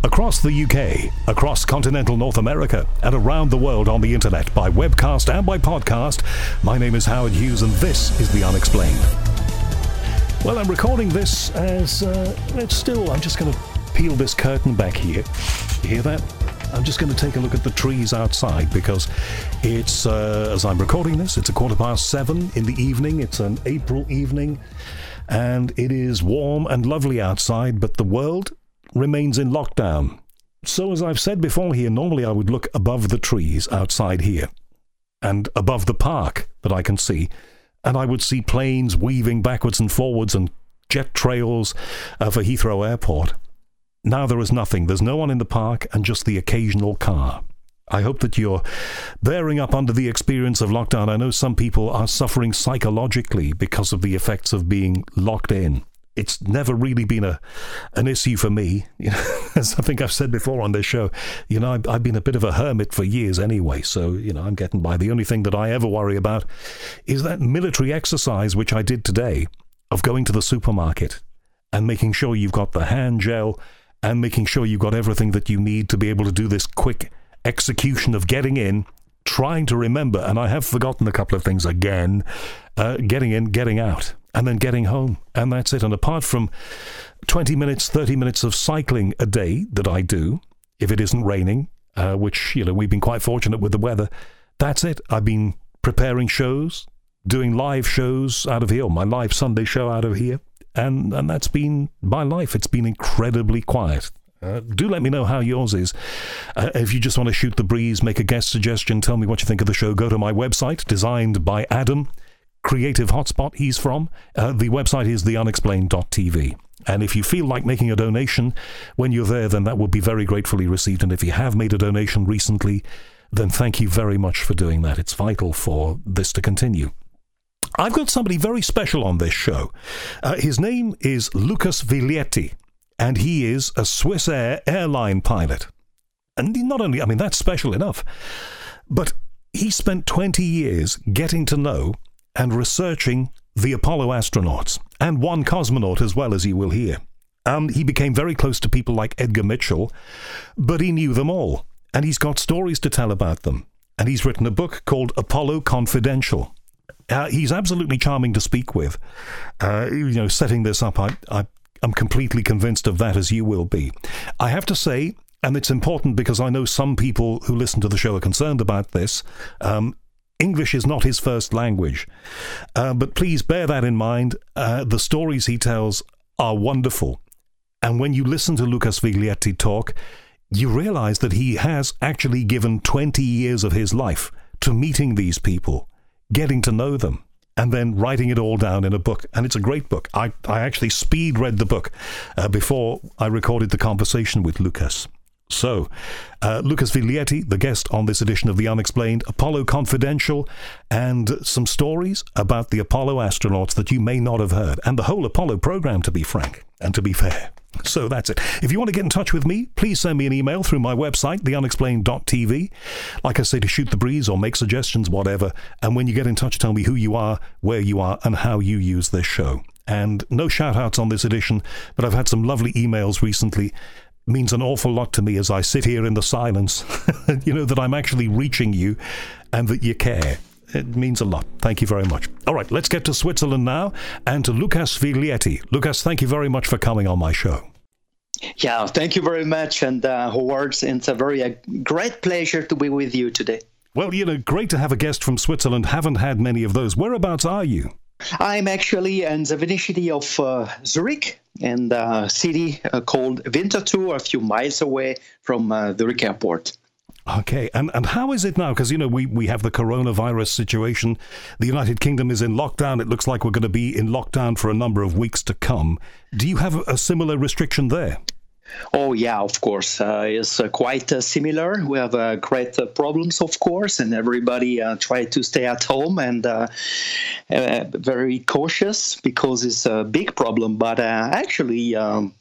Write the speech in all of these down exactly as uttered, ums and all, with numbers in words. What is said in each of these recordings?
Across the U K, across continental North America, and around the world on the internet by webcast and by podcast, my name is Howard Hughes and this is The Unexplained. Well, I'm recording this as, uh, it's still, I'm just going to peel this curtain back here. You hear that? I'm just going to take a look at the trees outside because it's, uh, as I'm recording this, it's a quarter past seven in the evening. It's an April evening and it is warm and lovely outside, but the world remains in lockdown. So as I've said before here, normally I would look above the trees outside here and above the park that I can see, and I would see planes weaving backwards and forwards and jet trails uh, for Heathrow Airport. Now there is nothing. There's no one in the park and just the occasional car. I hope that you're bearing up under the experience of lockdown. I know some people are suffering psychologically because of the effects of being locked in. It's never really been a an issue for me. You know, as I think I've said before on this show, you know, I've, I've been a bit of a hermit for years anyway, so, you know, I'm getting by. The only thing that I ever worry about is that military exercise, which I did today, of going to the supermarket and making sure you've got the hand gel and making sure you've got everything that you need to be able to do this quick execution of getting in, trying to remember, and I have forgotten a couple of things again, uh, getting in, getting out, and then getting home, and that's it. And apart from twenty minutes, thirty minutes of cycling a day that I do, if it isn't raining, uh, which, you know, we've been quite fortunate with the weather, that's it. I've been preparing shows, doing live shows out of here, or my live Sunday show out of here, and, and that's been my life. It's been incredibly quiet. Uh, do let me know how yours is. Uh, if you just want to shoot the breeze, make a guest suggestion, tell me what you think of the show, go to my website, designed by Adam, creative hotspot he's from. Uh, the website is the unexplained dot t v. And if you feel like making a donation when you're there, then that would be very gratefully received. And if you have made a donation recently, then thank you very much for doing that. It's vital for this to continue. I've got somebody very special on this show. Uh, his name is Lucas Viglietti, and he is a Swiss Air airline pilot. And not only, I mean, that's special enough, but he spent twenty years getting to know and researching the Apollo astronauts, and one cosmonaut as well, as you will hear. Um, he became very close to people like Edgar Mitchell, but he knew them all, and he's got stories to tell about them. And he's written a book called Apollo Confidential. Uh, he's absolutely charming to speak with. Uh, you know, setting this up, I, I, I'm completely convinced of that, as you will be. I have to say, and it's important because I know some people who listen to the show are concerned about this, um, English is not his first language, uh, but please bear that in mind. Uh, the stories he tells are wonderful, and when you listen to Lucas Viglietti talk, you realize that he has actually given twenty years of his life to meeting these people, getting to know them, and then writing it all down in a book. And it's a great book. I, I actually speed read the book uh, before I recorded the conversation with Lucas. So, uh, Lucas Viglietti, the guest on this edition of The Unexplained, Apollo Confidential, and some stories about the Apollo astronauts that you may not have heard, and the whole Apollo program, to be frank, and to be fair. So that's it. If you want to get in touch with me, please send me an email through my website, the unexplained dot t v. Like I say, to shoot the breeze or make suggestions, whatever. And when you get in touch, tell me who you are, where you are, and how you use this show. And no shout-outs on this edition, but I've had some lovely emails recently. Means an awful lot to me as I sit here in the silence. You know, that I'm actually reaching you and that you care. It means a lot. Thank you very much. All right, let's get to Switzerland now and to Lucas Viglietti. Lucas, thank you very much for coming on my show. Yeah, thank you very much. And uh, Howard, it's a very a great pleasure to be with you today. Well, you know, great to have a guest from Switzerland. Haven't had many of those. Whereabouts are you? I'm actually in the vicinity of uh, Zurich, in a city uh, called Winterthur, a few miles away from uh, Zurich Airport. Okay, and, and how is it now? Because, you know, we, we have the coronavirus situation. The United Kingdom is in lockdown. It looks like we're going to be in lockdown for a number of weeks to come. Do you have a similar restriction there? Oh, yeah, of course. Uh, it's uh, quite uh, similar. We have uh, great uh, problems, of course, and everybody uh, try to stay at home and uh, uh, very cautious because it's a big problem. But uh, actually, um,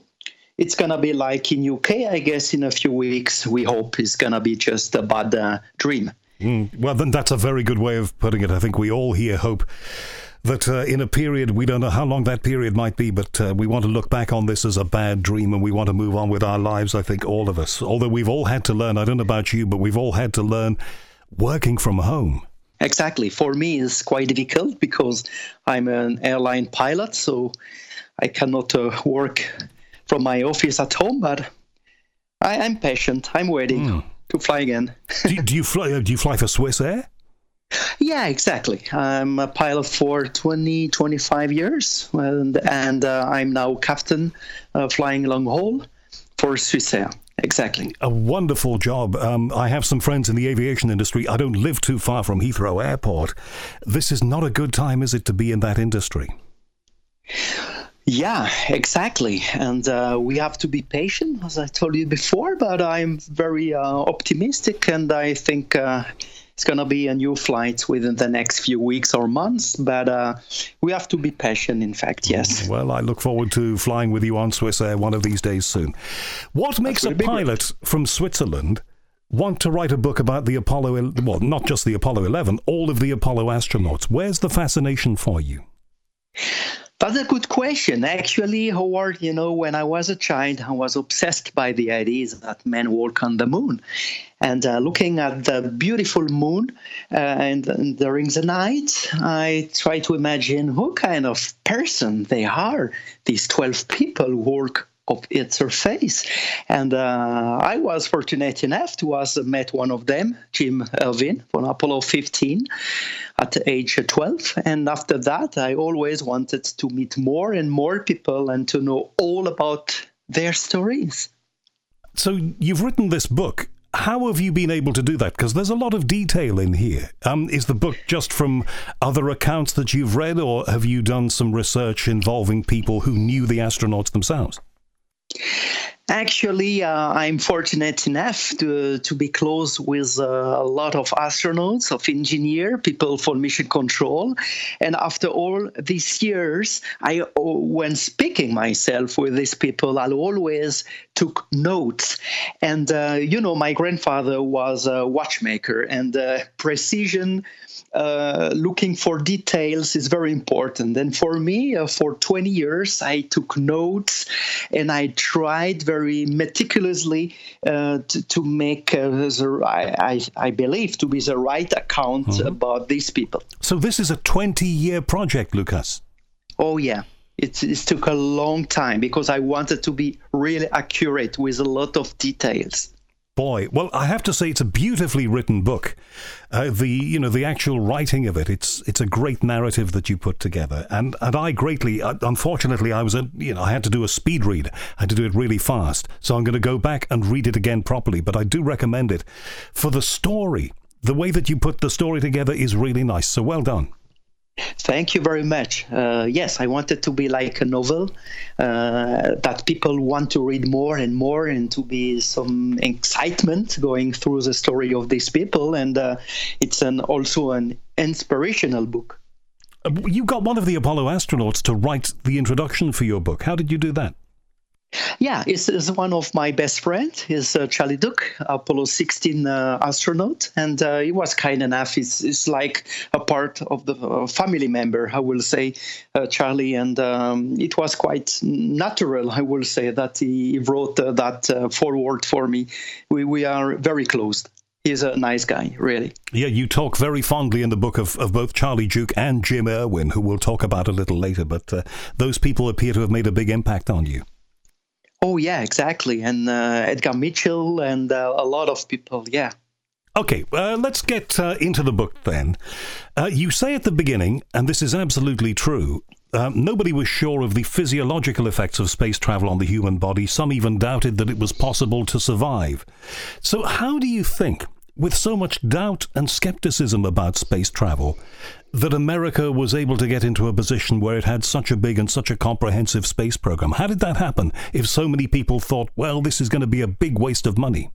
it's going to be like in U K, I guess, in a few weeks. We hope it's going to be just a bad uh, dream. Mm, well, then that's a very good way of putting it. I think we all here hope that uh, in a period, we don't know how long that period might be, but uh, we want to look back on this as a bad dream and we want to move on with our lives, I think, all of us. Although we've all had to learn, I don't know about you, but we've all had to learn working from home. Exactly. For me, it's quite difficult because I'm an airline pilot, so I cannot uh, work from my office at home, but I, I'm patient. I'm waiting mm. to fly again. do, you, do, you fly, do you fly for Swiss Air? Yeah, exactly. I'm a pilot for twenty, twenty-five years, and, and uh, I'm now captain uh, flying long haul for Swiss Air. Exactly. A wonderful job. Um, I have some friends in the aviation industry. I don't live too far from Heathrow Airport. This is not a good time, is it, to be in that industry? Yeah, exactly. And uh, we have to be patient, as I told you before, but I'm very uh, optimistic, and I think uh, it's going to be a new flight within the next few weeks or months, but uh, we have to be patient, in fact, yes. Well, I look forward to flying with you on Swiss Air one of these days soon. What makes a pilot from Switzerland want to write a book about the Apollo, well, not just the Apollo eleven, all of the Apollo astronauts? Where's the fascination for you? That's a good question. Actually, Howard, you know, when I was a child, I was obsessed by the ideas that men walk on the moon. And uh, looking at the beautiful moon uh, and, and during the night, I try to imagine who kind of person they are, these twelve people who walk of its surface. And uh, I was fortunate enough to have met one of them, Jim Irvine, on Apollo fifteen at age twelve. And after that, I always wanted to meet more and more people and to know all about their stories. So you've written this book. How have you been able to do that? Because there's a lot of detail in here. Um, is the book just from other accounts that you've read, or have you done some research involving people who knew the astronauts themselves? Actually, uh, I'm fortunate enough to to be close with uh, a lot of astronauts, of engineers, people for mission control. And after all these years, I, when speaking myself with these people, I always took notes. And, uh, you know, my grandfather was a watchmaker, and uh, precision, Uh, looking for details is very important. And for me, uh, for twenty years, I took notes and I tried very meticulously uh, to, to make, uh, the, I, I believe, to be the right account mm-hmm. about these people. So this is a twenty-year project, Lucas. Oh, yeah. It, it took a long time because I wanted to be really accurate with a lot of details. Boy, well, I have to say it's a beautifully written book. Uh, the you know the actual writing of it, it's it's a great narrative that you put together, and and I greatly, uh, unfortunately, I was a, you know I had to do a speed read, I had to do it really fast, so I'm going to go back and read it again properly. But I do recommend it for the story. The way that you put the story together is really nice. So well done. Thank you very much. Uh, yes, I want it to be like a novel uh, that people want to read more and more, and to be some excitement going through the story of these people. And uh, it's an also an inspirational book. You got one of the Apollo astronauts to write the introduction for your book. How did you do that? Yeah, it's, it's one of my best friends. He's uh, Charlie Duke, Apollo sixteen uh, astronaut, and uh, he was kind enough. He's, he's like a part of the uh, family member, I will say, uh, Charlie, and um, it was quite natural, I will say, that he wrote uh, that uh, foreword for me. We, we are very close. He's a nice guy, really. Yeah, you talk very fondly in the book of, of both Charlie Duke and Jim Irwin, who we'll talk about a little later, but uh, those people appear to have made a big impact on you. Oh, yeah, exactly. And uh, Edgar Mitchell and uh, a lot of people, yeah. Okay, uh, let's get uh, into the book then. Uh, you say at the beginning, and this is absolutely true, um, nobody was sure of the physiological effects of space travel on the human body. Some even doubted that it was possible to survive. So how do you think, with so much doubt and skepticism about space travel, that America was able to get into a position where it had such a big and such a comprehensive space program? How did that happen if so many people thought, well, this is going to be a big waste of money?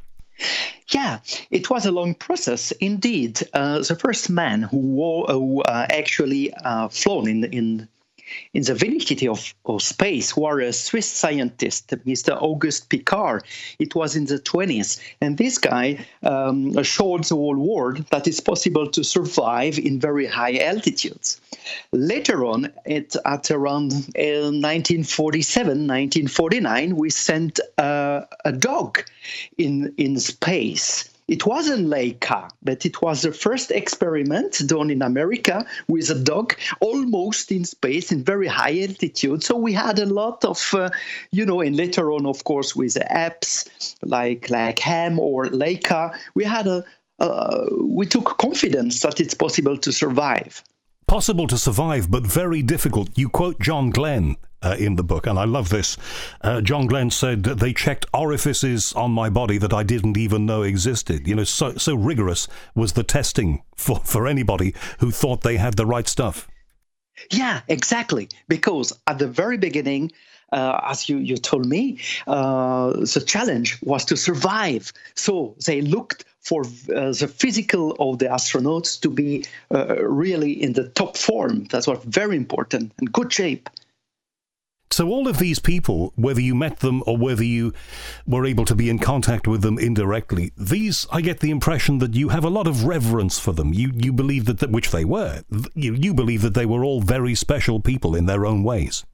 Yeah, it was a long process indeed. Uh, the first man who, wore, uh, who uh, actually uh, flown in in in the Velocity of, of Space were a Swiss scientist, Mister Auguste Piccard. It was in the twenties. And this guy um, showed the whole world that it's possible to survive in very high altitudes. Later on, it, at around uh, nineteen forty-seven, nineteen forty-nine, we sent uh, a dog in, in space. It wasn't Leica, but it was the first experiment done in America with a dog almost in space in very high altitude. So we had a lot of, uh, you know, and later on, of course, with the apps like like Ham or Leica, we had a uh, we took confidence that it's possible to survive. Possible to survive, but very difficult. You quote John Glenn uh, in the book, and I love this. Uh, John Glenn said, they checked orifices on my body that I didn't even know existed. You know, so so rigorous was the testing for, for anybody who thought they had the right stuff. Yeah, exactly. Because at the very beginning, uh, as you, you told me, uh, the challenge was to survive. So they looked for uh, the physical of the astronauts to be uh, really in the top form. That's what very important and good shape. So all of these people, whether you met them or whether you were able to be in contact with them indirectly, these, I get the impression that you have a lot of reverence for them. You you believe that, that which they were, you, you believe that they were all very special people in their own ways.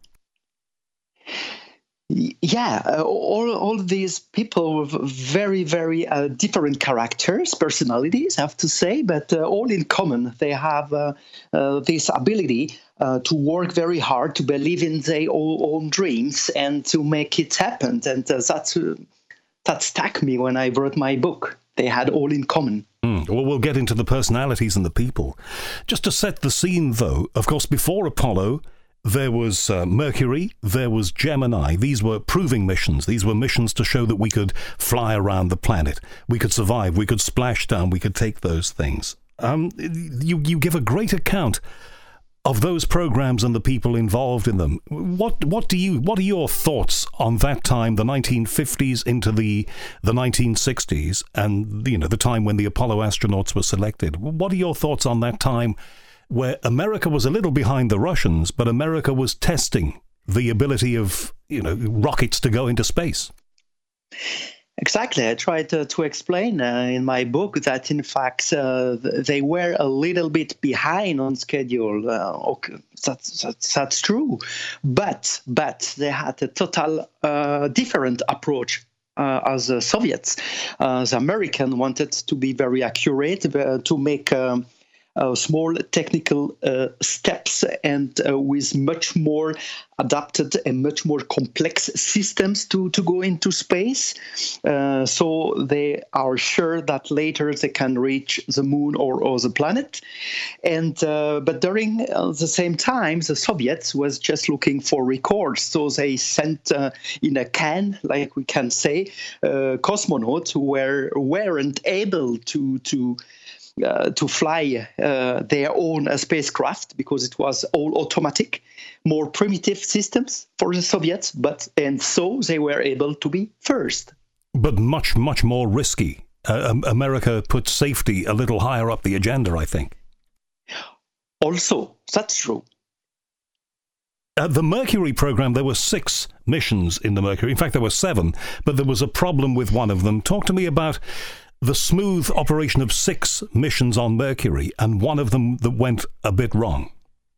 Yeah, uh, all all these people with very, very uh, different characters, personalities, I have to say, but uh, all in common. They have uh, uh, this ability uh, to work very hard, to believe in their own, own dreams, and to make it happen. And uh, that's, uh, that stuck me when I wrote my book. They had all in common. Mm. Well, we'll get into the personalities and the people. Just to set the scene, though, of course, before Apollo, there was uh, Mercury, there was Gemini. These were proving missions. These were missions to show that we could fly around the planet. We could survive. We could splash down. We could take those things. Um, you, you give a great account of those programs and the people involved in them. What what do you what are your thoughts on that time, the nineteen fifties into the the nineteen sixties, and you know the time when the Apollo astronauts were selected? What are your thoughts on that time, where America was a little behind the Russians, but America was testing the ability of, you know, rockets to go into space? Exactly. I tried to, to explain uh, in my book that, in fact, uh, they were a little bit behind on schedule. Uh, okay, that's, that's, that's true. But, but they had a total uh, different approach. Uh, as the Soviets. Uh, the Americans wanted to be very accurate, uh, to make um, Uh, small technical uh, steps and uh, with much more adapted and much more complex systems to, to go into space. Uh, so they are sure that later they can reach the moon or, or the planet. And uh, but during uh, the same time, the Soviets was just looking for records. So they sent uh, in a can, like we can say, uh, cosmonauts who were, weren't able to to Uh, to fly uh, their own uh, spacecraft, because it was all automatic, more primitive systems for the Soviets, but and so they were able to be first. But much, much more risky. Uh, America put safety a little higher up the agenda, I think. Also, that's true. Uh, the Mercury program, there were six missions in the Mercury. In fact, there were seven, but there was a problem with one of them. Talk to me about the smooth operation of six missions on Mercury, and one of them that went a bit wrong.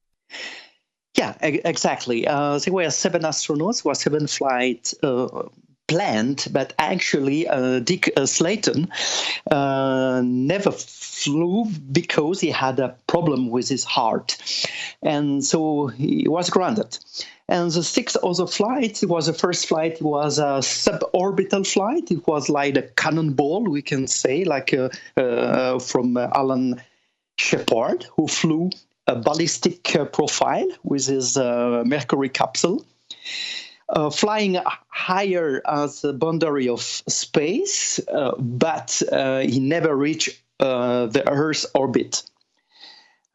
Yeah, e- exactly. Uh, there were seven astronauts, were seven flights uh, planned, but actually uh, Dick uh, Slayton uh, never flew because he had a problem with his heart. And so he was grounded. And the sixth other flight, it was the first flight, it was a suborbital flight. It was like a cannonball, we can say, like uh, uh, from uh, Alan Shepard, who flew a ballistic uh, profile with his uh, Mercury capsule, uh, flying higher as the boundary of space, uh, but uh, he never reached uh, the Earth's orbit.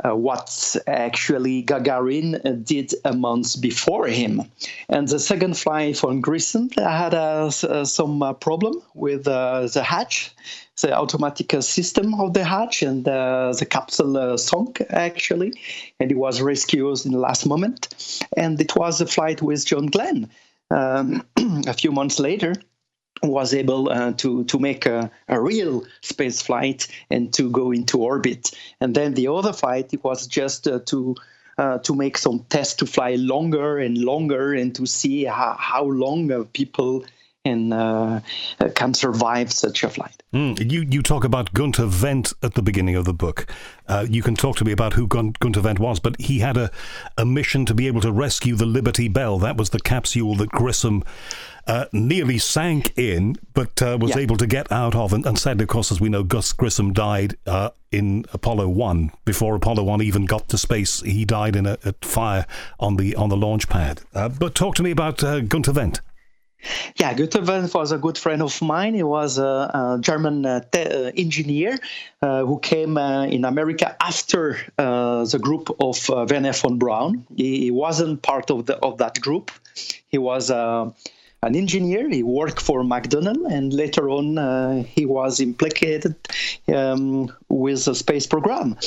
uh, what actually Gagarin uh, did a month before him. And the second flight from Grissom had uh, uh, some uh, problem with uh, the hatch, the automatic uh, system of the hatch, and uh, the capsule uh, sunk actually, and he was rescued in the last moment. And it was a flight with John Glenn. Um, a few months later, was able uh, to to make a, a real space flight and to go into orbit. And then the other flight, it was just uh, to uh, to make some tests to fly longer and longer and to see how, how long uh, people can uh, can survive such a flight. Mm, you you talk about Gunther Wendt at the beginning of the book. Uh, you can talk to me about who Gun- Gunther Wendt was, but he had a, a mission to be able to rescue the Liberty Bell. That was the capsule that Grissom uh, nearly sank in, but uh, was yeah. able to get out of. And, and sadly, of course, as we know, Gus Grissom died uh, in Apollo one. Before Apollo one even got to space, he died in a, a fire on the on the launch pad. Uh, but talk to me about uh, Gunther Wendt. Yeah, Gunther Wendt was a good friend of mine. He was a, a German uh, te- uh, engineer uh, who came uh, in America after uh, the group of uh, Wernher von Braun. He, he wasn't part of the of that group. He was uh, an engineer. He worked for McDonnell, and later on uh, he was implicated um, with the space program.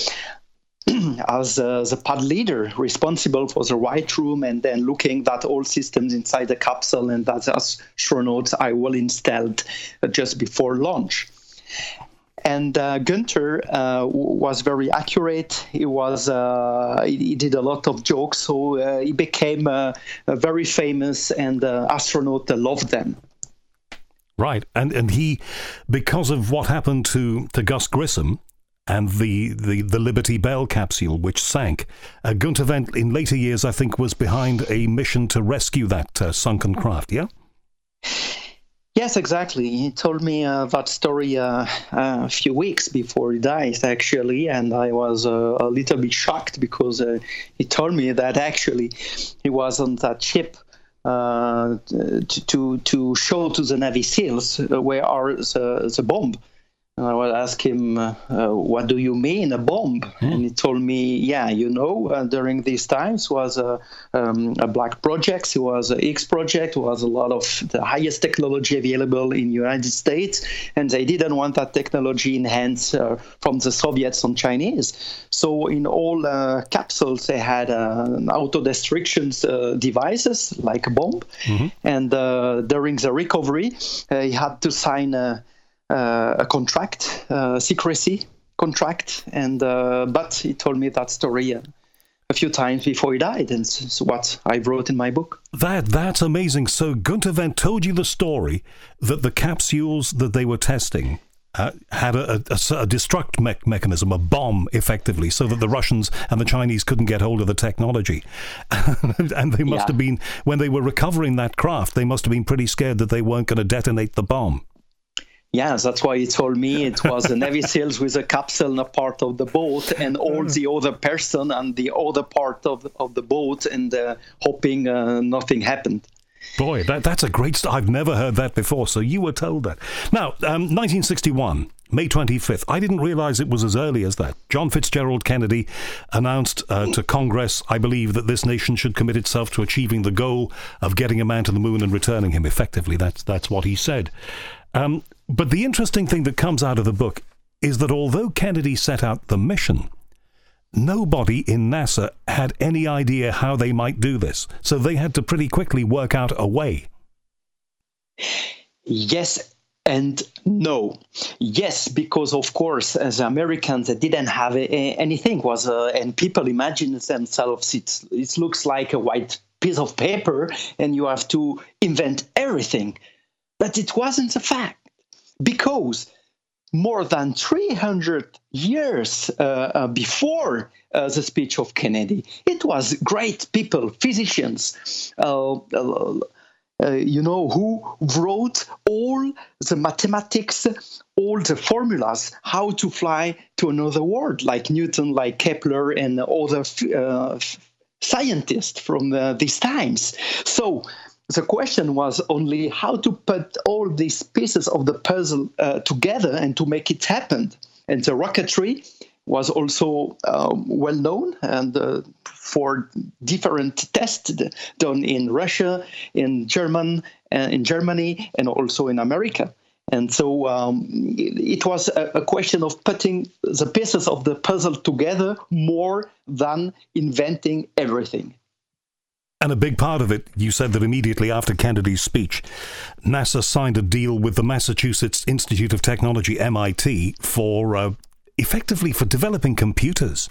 As uh, the pod leader responsible for the White Room and then looking at all systems inside the capsule and that astronauts are well installed uh, just before launch. And uh, Gunther uh, was very accurate. He was uh, he, he did a lot of jokes, so uh, he became uh, very famous, and uh, astronauts loved them. Right, and and he, because of what happened to, to Gus Grissom, and the, the, the Liberty Bell capsule, which sank. Uh, Gunther Wendt, in later years, I think, was behind a mission to rescue that uh, sunken craft, yeah? Yes, exactly. He told me uh, that story uh, a few weeks before he died, actually, and I was uh, a little bit shocked because uh, he told me that actually he was on that ship uh, to, to, to show to the Navy SEALs uh, where are the, the bomb. And I would ask him, uh, uh, what do you mean, a bomb? Mm. And he told me, yeah, you know, uh, during these times was a, um, a black project, it was an X project, it was a lot of the highest technology available in the United States, and they didn't want that technology in hands uh, from the Soviets and Chinese. So in all uh, capsules, they had uh, auto-destruction uh, devices, like a bomb, mm-hmm. and uh, during the recovery, uh, he had to sign a Uh, a contract, uh, secrecy contract, and uh, but he told me that story uh, a few times before he died, and it's what I wrote in my book. That that's amazing. So Gunther Wendt told you the story that the capsules that they were testing uh, had a, a, a destruct me- mechanism, a bomb, effectively, so that the Russians and the Chinese couldn't get hold of the technology. And they must yeah. have been, when they were recovering that craft, they must have been pretty scared that they weren't going to detonate the bomb. Yeah, that's why he told me it was the Navy SEALs with a capsule and a part of the boat, and all the other person and the other part of of the boat, and uh, hoping uh, nothing happened. Boy, that that's a great story. I've never heard that before, so you were told that. Now, um, nineteen sixty-one, May twenty-fifth. I didn't realize it was as early as that. John Fitzgerald Kennedy announced uh, to Congress, I believe, that this nation should commit itself to achieving the goal of getting a man to the moon and returning him. Effectively, that's that's what he said. Um, but the interesting thing that comes out of the book is that although Kennedy set out the mission, nobody in NASA had any idea how they might do this. So they had to pretty quickly work out a way. Yes and no. Yes, because of course, as Americans, they didn't have a, a, anything. Was uh, and people imagine themselves, it's, it looks like a white piece of paper and you have to invent everything. But it wasn't a fact, because more than three hundred years uh, uh, before uh, the speech of Kennedy, it was great people, physicians, uh, uh, uh, you know, who wrote all the mathematics, all the formulas, how to fly to another world, like Newton, like Kepler, and other uh, scientists from uh, these times. So the question was only how to put all these pieces of the puzzle uh, together and to make it happen. And the rocketry was also um, well known and uh, for different tests done in Russia, in German, uh, in Germany, and also in America. And so um, it, it was a, a question of putting the pieces of the puzzle together more than inventing everything. And a big part of it, you said that immediately after Kennedy's speech, NASA signed a deal with the Massachusetts Institute of Technology, M I T, for uh, effectively for developing computers.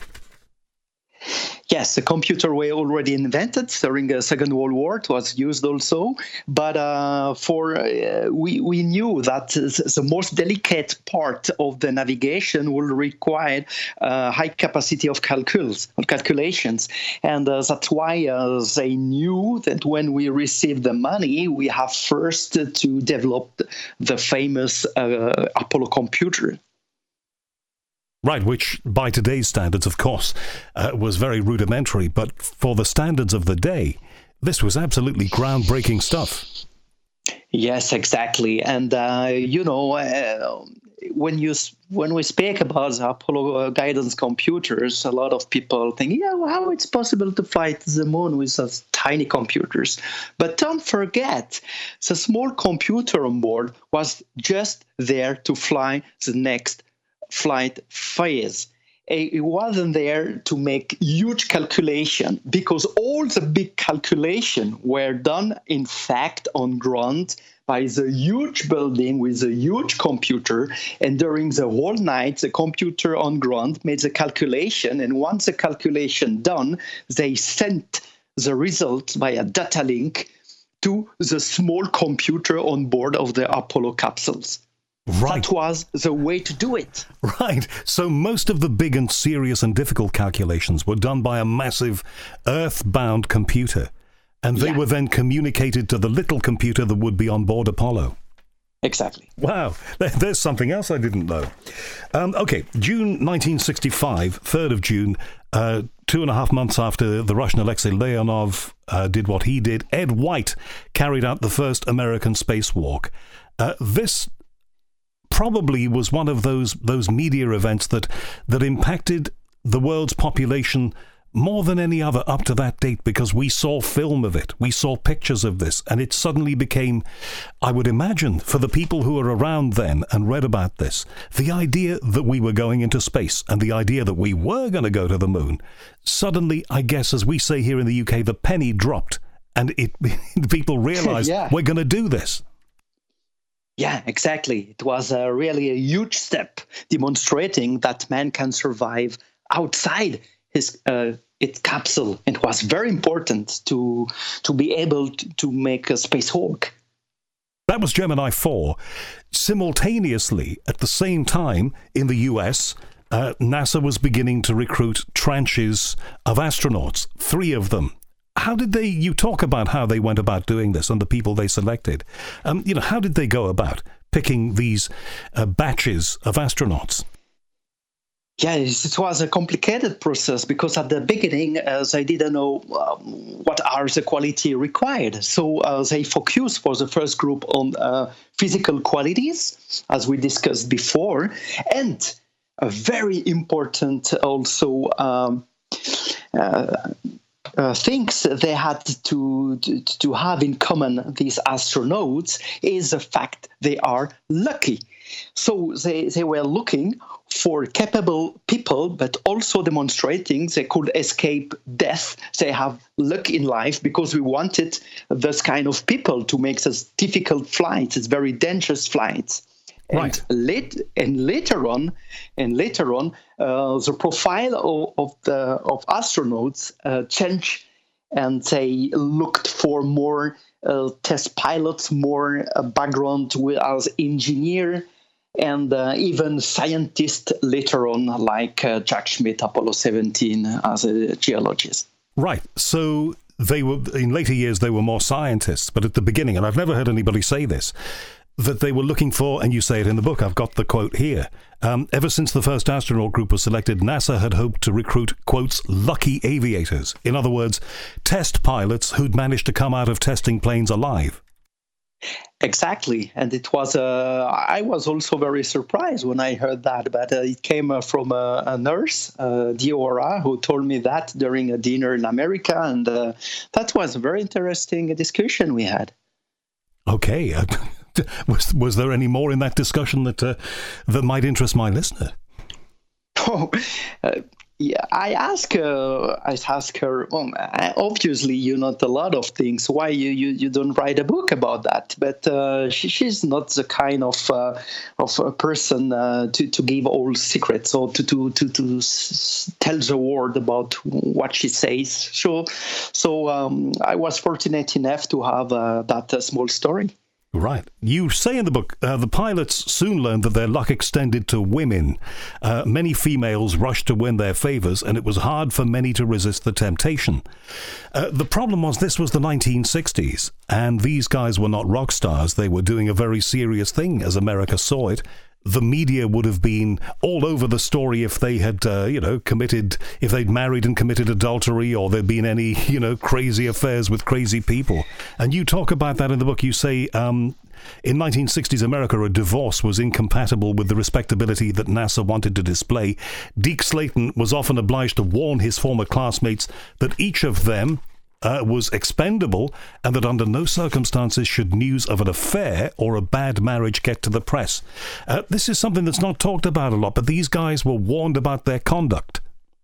Yes, the computer were already invented during the Second World War. It was used also, but uh, for uh, we we knew that the most delicate part of the navigation will require uh, high capacity of calculs, of calculations, and uh, that's why uh, they knew that when we received the money, we have first to develop the famous uh, Apollo computer. Right, which by today's standards, of course, uh, was very rudimentary, but for the standards of the day, this was absolutely groundbreaking stuff. Yes, exactly. And, uh, you know, uh, when you when we speak about the Apollo guidance computers, a lot of people think, yeah, well, how it's possible to fly to the moon with those tiny computers. But don't forget, the small computer on board was just there to fly the next flight phase. It wasn't there to make huge calculation, because all the big calculation were done, in fact, on ground by the huge building with a huge computer. And during the whole night, the computer on ground made the calculation. And once the calculation done, they sent the result via data link to the small computer on board of the Apollo capsules. Right. That was the way to do it. Right. So most of the big and serious and difficult calculations were done by a massive earthbound computer, and they yeah. were then communicated to the little computer that would be on board Apollo. Exactly. Wow. There's something else I didn't know. Um, okay, June nineteen sixty-five, third of June, uh, two and a half months after the Russian Alexei Leonov uh, did what he did, Ed White carried out the first American spacewalk. Uh, this probably was one of those those media events that that impacted the world's population more than any other up to that date, because we saw film of it, we saw pictures of this, and it suddenly became, I would imagine, for the people who were around then and read about this, the idea that we were going into space and the idea that we were going to go to the moon, suddenly, I guess, as we say here in the U K, the penny dropped, and it people realized yeah. we're going to do this. Yeah, exactly. It was uh, really a huge step demonstrating that man can survive outside his uh, its capsule. It was very important to to be able to, to make a spacewalk. That was Gemini four. Simultaneously, at the same time, in the U S, uh, NASA was beginning to recruit tranches of astronauts, three of them. How did they, you talk about how they went about doing this and the people they selected. Um, you know, how did they go about picking these uh, batches of astronauts? Yeah, it was a complicated process, because at the beginning, uh, they didn't know um, what are the quality required. So uh, they focused for the first group on uh, physical qualities, as we discussed before, and a very important also um, uh, Uh, things they had to, to to have in common, these astronauts, is the fact they are lucky. So they, they were looking for capable people, but also demonstrating they could escape death. They have luck in life, because we wanted this kind of people to make such difficult flights, it's very dangerous flights. Right. And, late, and later on, and later on, uh, the profile of, of the of astronauts uh, changed, and they looked for more uh, test pilots, more uh, background as engineer, and uh, even scientists later on, like uh, Jack Schmitt, Apollo seventeen, as a geologist. Right. So they were, in later years, they were more scientists, but at the beginning, and I've never heard anybody say this, that they were looking for, and you say it in the book, I've got the quote here, um, ever since the first astronaut group was selected, NASA had hoped to recruit, quotes, lucky aviators. In other words, test pilots who'd managed to come out of testing planes alive. Exactly, and it was. Uh, I was also very surprised when I heard that, but uh, it came uh, from a, a nurse, uh, Diora, who told me that during a dinner in America, and uh, that was a very interesting discussion we had. Okay, uh, was was there any more in that discussion that uh, that might interest my listener? Oh. Uh, Yeah, I ask uh, I ask her. Well, obviously, you know a lot of things. Why you, you, you don't write a book about that? But uh, she, she's not the kind of uh, of a person uh, to to give all secrets or to to to, to s- tell the world about what she says. So so um, I was fortunate enough to have uh, that uh, small story. Right. You say in the book, uh, the pilots soon learned that their luck extended to women. Uh, many females rushed to win their favors, and it was hard for many to resist the temptation. Uh, the problem was this was the nineteen sixties, and these guys were not rock stars. They were doing a very serious thing as America saw it. The media would have been all over the story if they had, uh, you know, committed, if they'd married and committed adultery, or there'd been any, you know, crazy affairs with crazy people. And you talk about that in the book. You say, um, in nineteen sixties America, a divorce was incompatible with the respectability that NASA wanted to display. Deke Slayton was often obliged to warn his former classmates that each of them Uh, was expendable, and that under no circumstances should news of an affair or a bad marriage get to the press. Uh, this is something that's not talked about a lot, but these guys were warned about their conduct.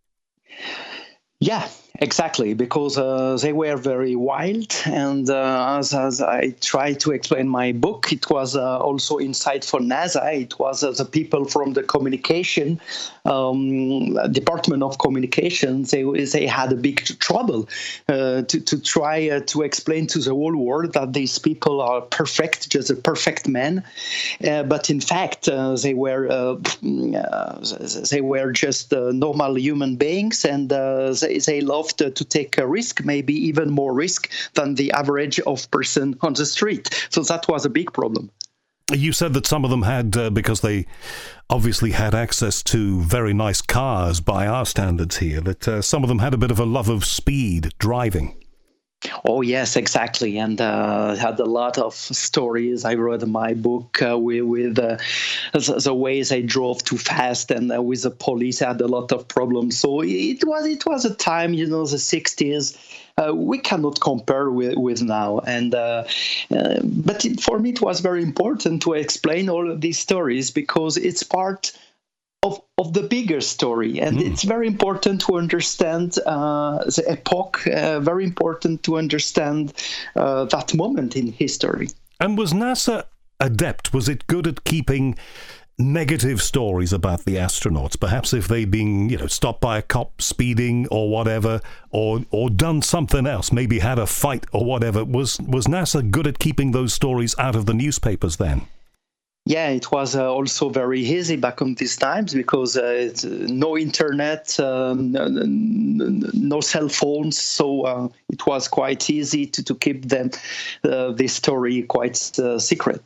Yeah, exactly, because uh, they were very wild, and uh, as, as I try to explain in my book, it was uh, also inside for NASA. It was uh, the people from the communication um, department of communications. They they had a big trouble uh, to to try uh, to explain to the whole world that these people are perfect, just a perfect man. Uh, but in fact, uh, they were uh, uh, they were just uh, normal human beings, and uh, they they loved uh, to take a risk, maybe even more risk than the average of person on the street. So that was a big problem. You said that some of them had, uh, because they obviously had access to very nice cars by our standards here, that uh, some of them had a bit of a love of speed, driving. Oh, yes, exactly. And uh, had a lot of stories. I wrote in my book uh, with, with uh, the, the ways I drove too fast, and uh, with the police I had a lot of problems. So it was it was a time, you know, the sixties. Uh, we cannot compare with, with now. And uh, uh, but it, for me, it was very important to explain all of these stories, because it's part Of, of the bigger story. And mm. it's very important to understand uh, the epoch, uh, very important to understand uh, that moment in history. And was NASA adept? Was it good at keeping negative stories about the astronauts? Perhaps if they'd been, you know, stopped by a cop speeding or whatever, or or done something else, maybe had a fight or whatever. Was, was NASA good at keeping those stories out of the newspapers then? Yeah, it was uh, also very easy back in these times, because uh, it's, uh, no internet, um, no, no cell phones, so uh, it was quite easy to, to keep them uh, this story quite uh, secret.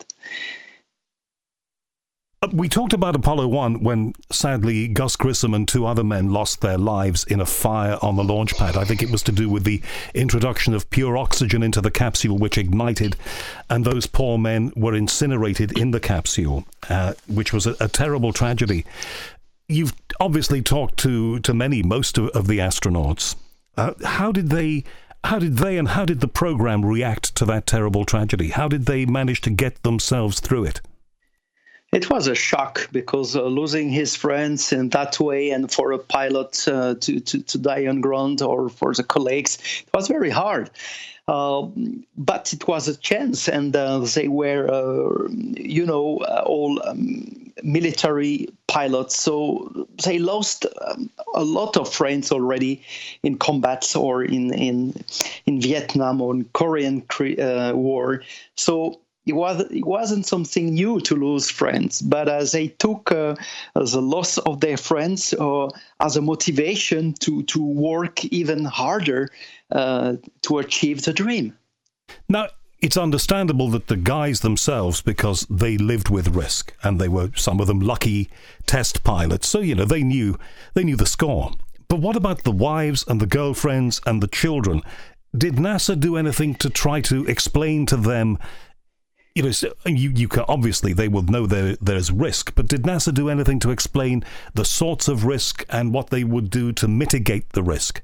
We talked about Apollo one when, sadly, Gus Grissom and two other men lost their lives in a fire on the launch pad. I think it was to do with the introduction of pure oxygen into the capsule, which ignited, and those poor men were incinerated in the capsule, uh, which was a, a terrible tragedy. You've obviously talked to, to many, most of, of the astronauts. Uh, how did they... How did they and how did the program react to that terrible tragedy? How did they manage to get themselves through it? It was a shock, because uh, losing his friends in that way, and for a pilot uh, to, to, to die on ground, or for the colleagues, it was very hard. Uh, but it was a chance, and uh, they were, uh, you know, uh, all um, military pilots, so they lost um, a lot of friends already in combats, or in in, in Vietnam or in Korean uh, War. So It, was, it wasn't something new to lose friends, but uh, they took uh, the loss of their friends uh, as a motivation to, to work even harder uh, to achieve the dream. Now, it's understandable that the guys themselves, because they lived with risk, and they were, some of them, lucky test pilots, so, you know, they knew they knew the score. But what about the wives and the girlfriends and the children? Did NASA do anything to try to explain to them, You know, so you, you can, obviously they will know there there's risk, but did NASA do anything to explain the sorts of risk and what they would do to mitigate the risk?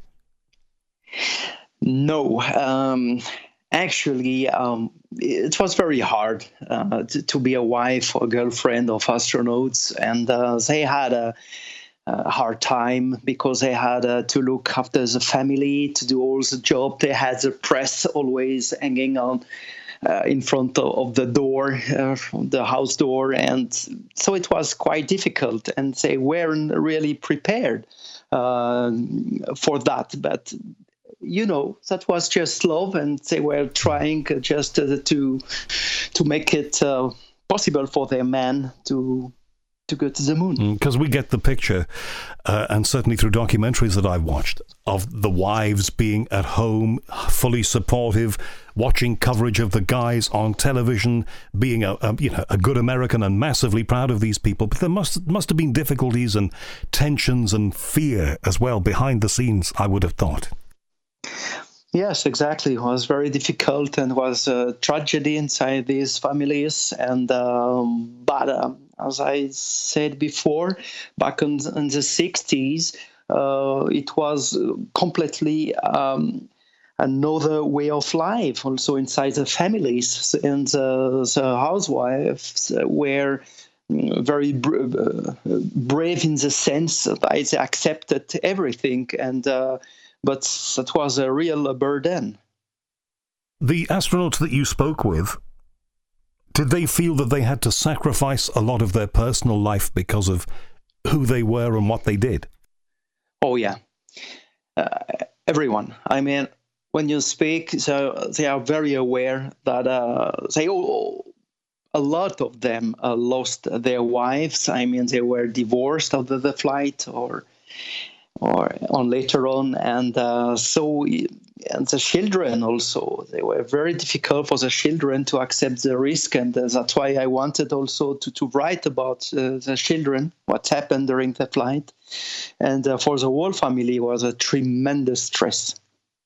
No, um, actually, um, it was very hard uh, to, to be a wife or girlfriend of astronauts, and uh, they had a, a hard time because they had uh, to look after the family, to do all the job. They had the press always hanging on uh, in front of, of the door, uh, the house door, and so it was quite difficult, and they weren't really prepared uh, for that, but you know, that was just love, and they were trying just uh, to to make it uh, possible for their men to to go to the moon. Because we get the picture, uh, and certainly through documentaries that I've watched, of the wives being at home, fully supportive, watching coverage of the guys on television, being a, a you know a good American and massively proud of these people. But there must must have been difficulties and tensions and fear as well behind the scenes, I would have thought. Yes, exactly. It was very difficult and was a tragedy inside these families. And um, but um, as I said before, back in, in the sixties, uh, it was completely um, another way of life. Also inside the families, and the, the housewives were very bra- brave in the sense that they accepted everything, and uh, but that was a real burden. The astronauts that you spoke with, did they feel that they had to sacrifice a lot of their personal life because of who they were and what they did? Oh, yeah. Uh, everyone. I mean, when you speak, so they are very aware that uh, they all, a lot of them uh, lost their wives. I mean, they were divorced after the flight or or on later on, and uh, so and the children also, they were very difficult for the children to accept the risk, and uh, that's why I wanted also to, to write about uh, the children, what happened during the flight, and uh, for the whole family it was a tremendous stress.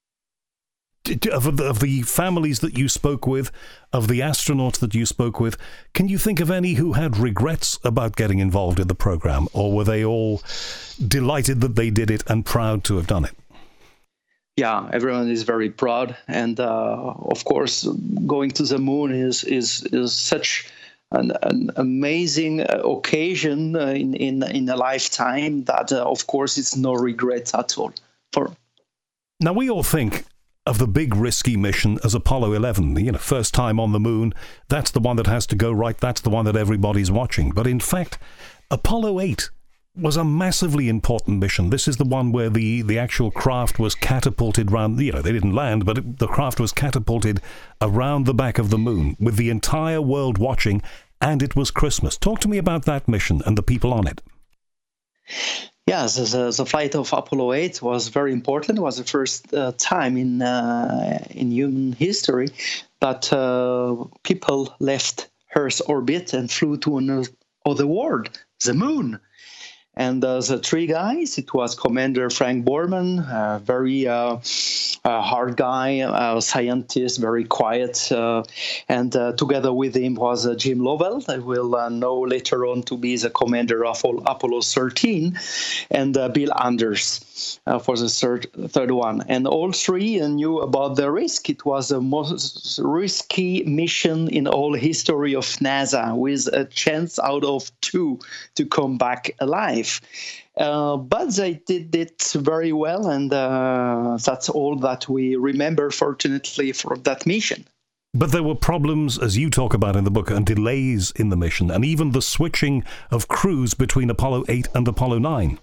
Of the, of the families that you spoke with, of the astronauts that you spoke with, can you think of any who had regrets about getting involved in the program, or were they all delighted that they did it and proud to have done it? Yeah, everyone is very proud, and uh, of course, going to the moon is is is such an, an amazing occasion in in in a lifetime that, uh, of course, it's no regrets at all. For now, we all think of the big risky mission as Apollo eleven, you know, first time on the moon. That's the one that has to go right. That's the one that everybody's watching. But in fact, Apollo eight was a massively important mission. This is the one where the, the actual craft was catapulted round, you know, they didn't land, but it, the craft was catapulted around the back of the moon with the entire world watching, and it was Christmas. Talk to me about that mission and the people on it. Yes, the, the flight of Apollo eight was very important. It was the first uh, time in uh, in human history that uh, people left Earth's orbit and flew to another world, the moon. And uh, the three guys, it was Commander Frank Borman, a very uh, uh, hard guy, a scientist, very quiet. Uh, and uh, together with him was uh, Jim Lovell, that we'll uh, know later on to be the commander of Apollo thirteen, and uh, Bill Anders uh, for the third, third one. And all three knew about the risk. It was the most risky mission in all history of NASA, with a chance out of two to come back alive. Uh, but they did it very well, and uh, that's all that we remember, fortunately, for that mission. But there were problems, as you talk about in the book, and delays in the mission, and even the switching of crews between Apollo eight and Apollo nine.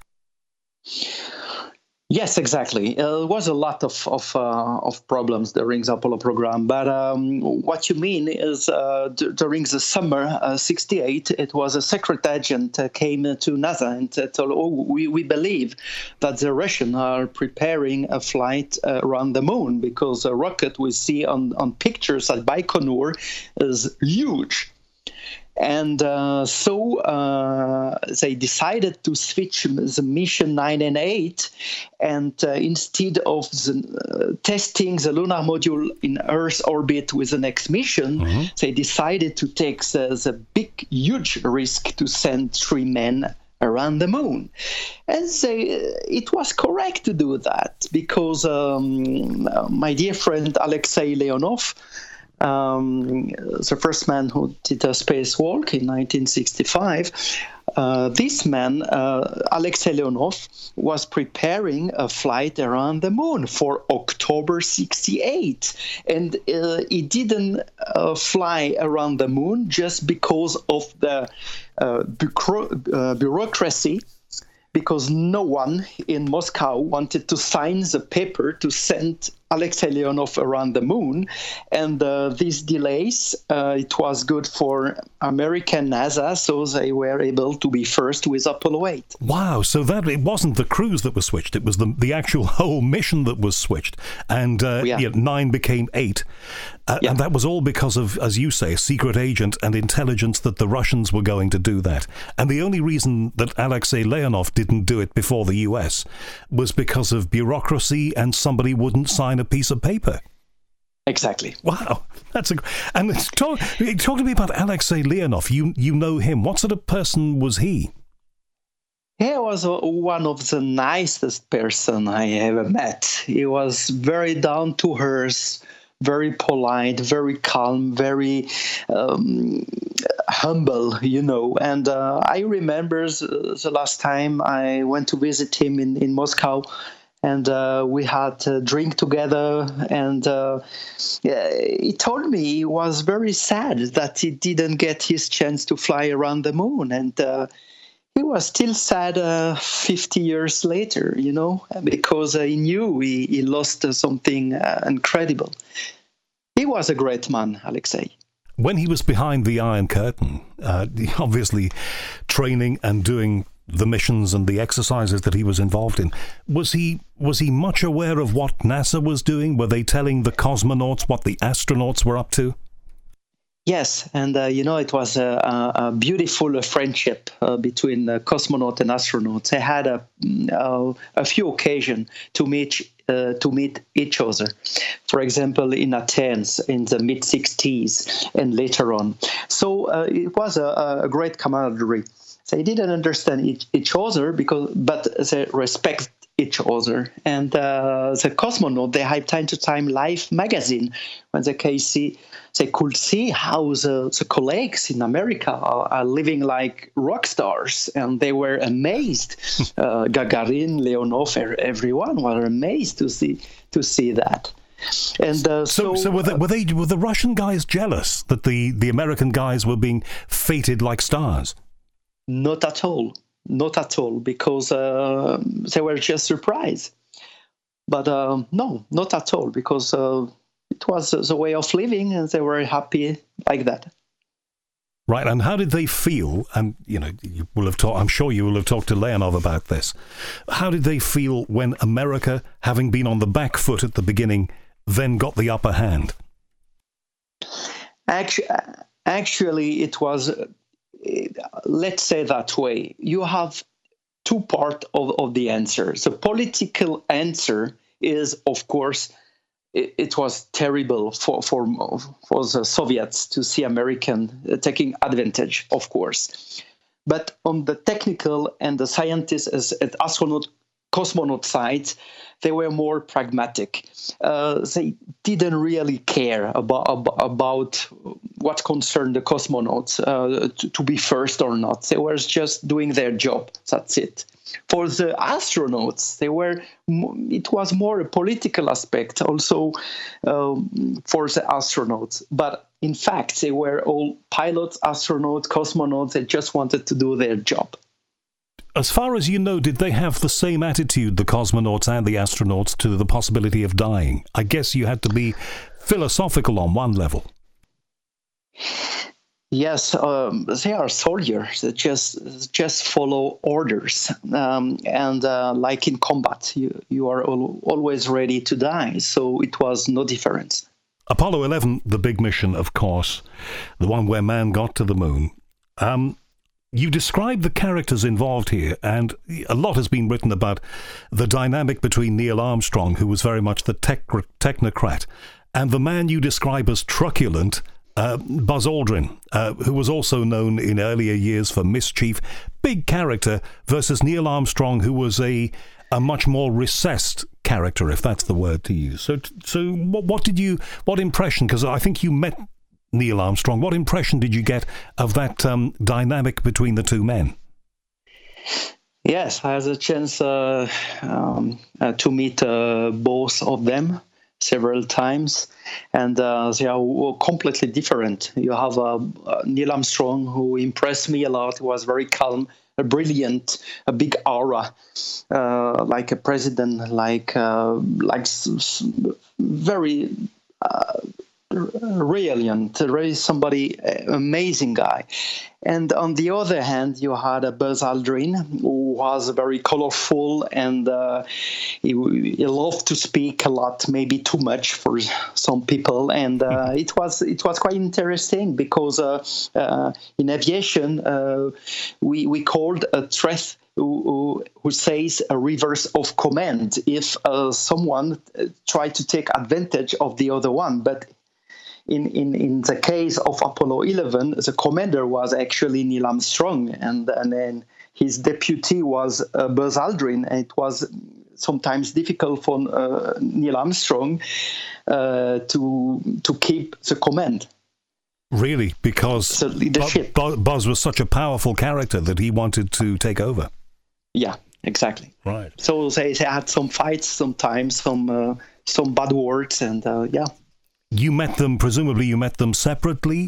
Yes, exactly. Uh, there was a lot of of, uh, of problems during the Apollo program. But um, what you mean is uh, d- during the summer uh, sixty-eight, it was a secret agent uh, came to NASA and uh, told, oh, we, we believe that the Russians are preparing a flight uh, around the moon, because a rocket we see on, on pictures at Baikonur is huge. And uh, so uh, they decided to switch the mission nine and eight, and uh, instead of the, uh, testing the lunar module in Earth orbit with the next mission, mm-hmm. they decided to take the, the big, huge risk to send three men around the moon. And they, it was correct to do that because um, my dear friend Alexei Leonov, Um, the first man who did a spacewalk in nineteen sixty-five, uh, this man, uh, Alexei Leonov, was preparing a flight around the moon for October sixty-eight. And uh, he didn't uh, fly around the moon just because of the uh, bureau- uh, bureaucracy, because no one in Moscow wanted to sign the paper to send Alexei Leonov around the moon. And uh, these delays, uh, it was good for American NASA, so they were able to be first with Apollo eight. Wow, so that it wasn't the cruise that was switched, it was the, the actual whole mission that was switched. And uh, yeah. Yeah, nine became eight. Uh, yeah. And that was all because of, as you say, a secret agent and intelligence that the Russians were going to do that. And the only reason that Alexei Leonov didn't do it before the U S was because of bureaucracy and somebody wouldn't sign a piece of paper. Exactly. Wow, that's a and talk, talk to me about Alexei Leonov. You you know him. What sort of person was he? He was one of the nicest person I ever met. He was very down to earth, very polite, very calm, very um, humble, you know. And uh, I remember the, the last time I went to visit him in, in Moscow, and uh, we had a drink together, and uh, yeah, he told me he was very sad that he didn't get his chance to fly around the moon. And uh, he was still sad uh, fifty years later, you know, because uh, he knew he, he lost uh, something uh, incredible. He was a great man, Alexei. When he was behind the Iron Curtain, uh, obviously training and doing the missions and the exercises that he was involved in, was he was he much aware of what NASA was doing? Were they telling the cosmonauts what the astronauts were up to? Yes, and uh, you know, it was a, a, a beautiful friendship uh, between uh, cosmonaut and astronauts. They had a, uh, a few occasions to meet uh, to meet each other. For example, in Athens in the mid sixties and later on. So uh, it was a, a great camaraderie. They didn't understand each, each other because, but they respect each other. And uh, the cosmonaut, they had time to time Life magazine when they can see, they could see how the, the colleagues in America are, are living like rock stars, and they were amazed. uh, Gagarin, Leonov, everyone were amazed to see to see that. And uh, so, so, so were, they, were they were the Russian guys jealous that the, the American guys were being fated like stars? Not at all. Not at all, because uh, they were just surprised. But uh, no, not at all, because uh, it was the way of living, and they were happy like that. Right, and how did they feel? And you know, you will have talked. I'm sure you will have talked to Leonov about this. How did they feel when America, having been on the back foot at the beginning, then got the upper hand? Actually, actually it was. Let's say that way. You have two parts of, of the answer. The political answer is, of course, it, it was terrible for, for, for the Soviets to see American taking advantage, of course. But on the technical and the scientists as at astronaut, cosmonaut side, they were more pragmatic. Uh, they didn't really care about about what concerned the cosmonauts uh, to, to be first or not. They were just doing their job. That's it. For the astronauts, they were. It was more a political aspect, also um, for the astronauts. But in fact, they were all pilots, astronauts, cosmonauts. They just wanted to do their job. As far as you know, did they have the same attitude, the cosmonauts and the astronauts, to the possibility of dying? I guess you had to be philosophical on one level. Yes, um, they are soldiers that just just follow orders, um, and uh, like in combat, you you are al- always ready to die. So it was no difference. Apollo eleven, the big mission, of course, the one where man got to the moon. Um, you describe the characters involved here, and a lot has been written about the dynamic between Neil Armstrong, who was very much the tech- technocrat, and the man you describe as truculent, uh, Buzz Aldrin, uh, who was also known in earlier years for mischief. Big character versus Neil Armstrong, who was a a much more recessed character, if that's the word to use. So, so what, what did you, what impression, because I think you met Neil Armstrong, what impression did you get of that um, dynamic between the two men? Yes, I had a chance uh, um, uh, to meet uh, both of them several times, and uh, they are completely different. You have uh, uh, Neil Armstrong, who impressed me a lot. He was very calm, a brilliant, a big aura, uh, like a president, like uh, like s- s- very uh, brilliant, really somebody amazing guy. And on the other hand, you had a Buzz Aldrin, who was very colorful, and uh, he, he loved to speak a lot, maybe too much for some people. And uh, it was it was quite interesting because uh, uh, in aviation, uh, we we called a threat who, who, who says a reverse of command if uh, someone tried to take advantage of the other one, but In, in, in the case of Apollo eleven, the commander was actually Neil Armstrong, and, and then his deputy was uh, Buzz Aldrin. And it was sometimes difficult for uh, Neil Armstrong uh, to to keep the command. Really? Because the leadership. Bu- Buzz was such a powerful character that he wanted to take over. Yeah, exactly. Right. So they, they had some fights sometimes, some, uh, some bad words, and uh, yeah. You met them, presumably you met them separately?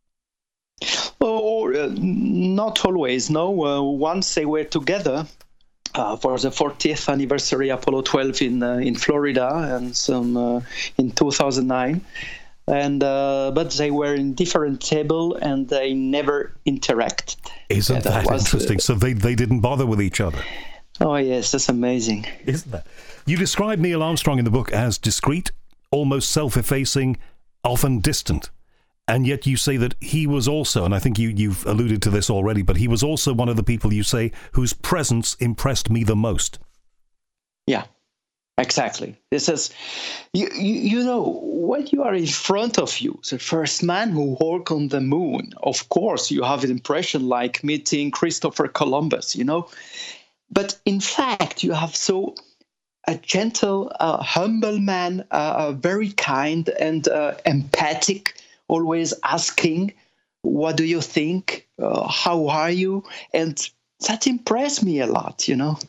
Oh, uh, not always, no. Uh, once they were together uh, for the fortieth anniversary Apollo twelve in uh, in Florida, and some uh, in two thousand nine. And uh, but they were in different table, and they never interacted. Isn't yeah, that, that was, interesting? Uh, so they, they didn't bother with each other? Oh, yes, that's amazing. Isn't that? You describe Neil Armstrong in the book as discreet, almost self-effacing, often distant. And yet you say that he was also, and I think you, you've alluded to this already, but he was also one of the people you say whose presence impressed me the most. Yeah, exactly. This is, you, you, you know, when you are in front of you, the first man who walked on the moon, of course, you have an impression like meeting Christopher Columbus, you know. But in fact, you have so... a gentle, uh, humble man, uh, very kind and uh, empathic, always asking, what do you think? Uh, how are you? And that impressed me a lot, you know.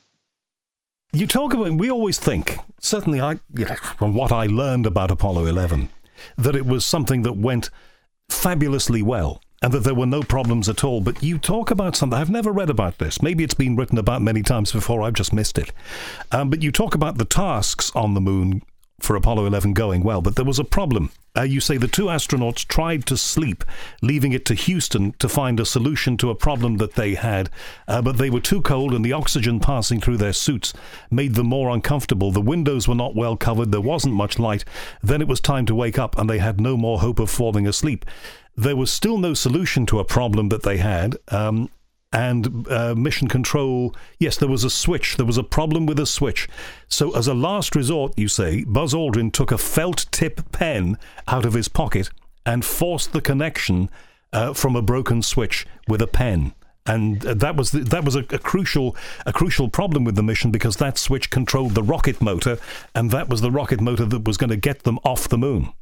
You talk about, we always think, certainly I, you know, from what I learned about Apollo eleven, that it was something that went fabulously well, and that there were no problems at all. But you talk about something, I've never read about this. Maybe it's been written about many times before, I've just missed it. Um, but you talk about the tasks on the moon for Apollo eleven going well, but there was a problem. Uh, you say the two astronauts tried to sleep, leaving it to Houston to find a solution to a problem that they had, uh, but they were too cold and the oxygen passing through their suits made them more uncomfortable. The windows were not well covered, there wasn't much light. Then it was time to wake up and they had no more hope of falling asleep. There was still no solution to a problem that they had, um, and uh, mission control, yes, there was a switch. There was a problem with a switch. So as a last resort, you say, Buzz Aldrin took a felt tip pen out of his pocket and forced the connection uh, from a broken switch with a pen. And uh, that was the, that was a, a crucial a crucial problem with the mission, because that switch controlled the rocket motor, and that was the rocket motor that was going to get them off the moon.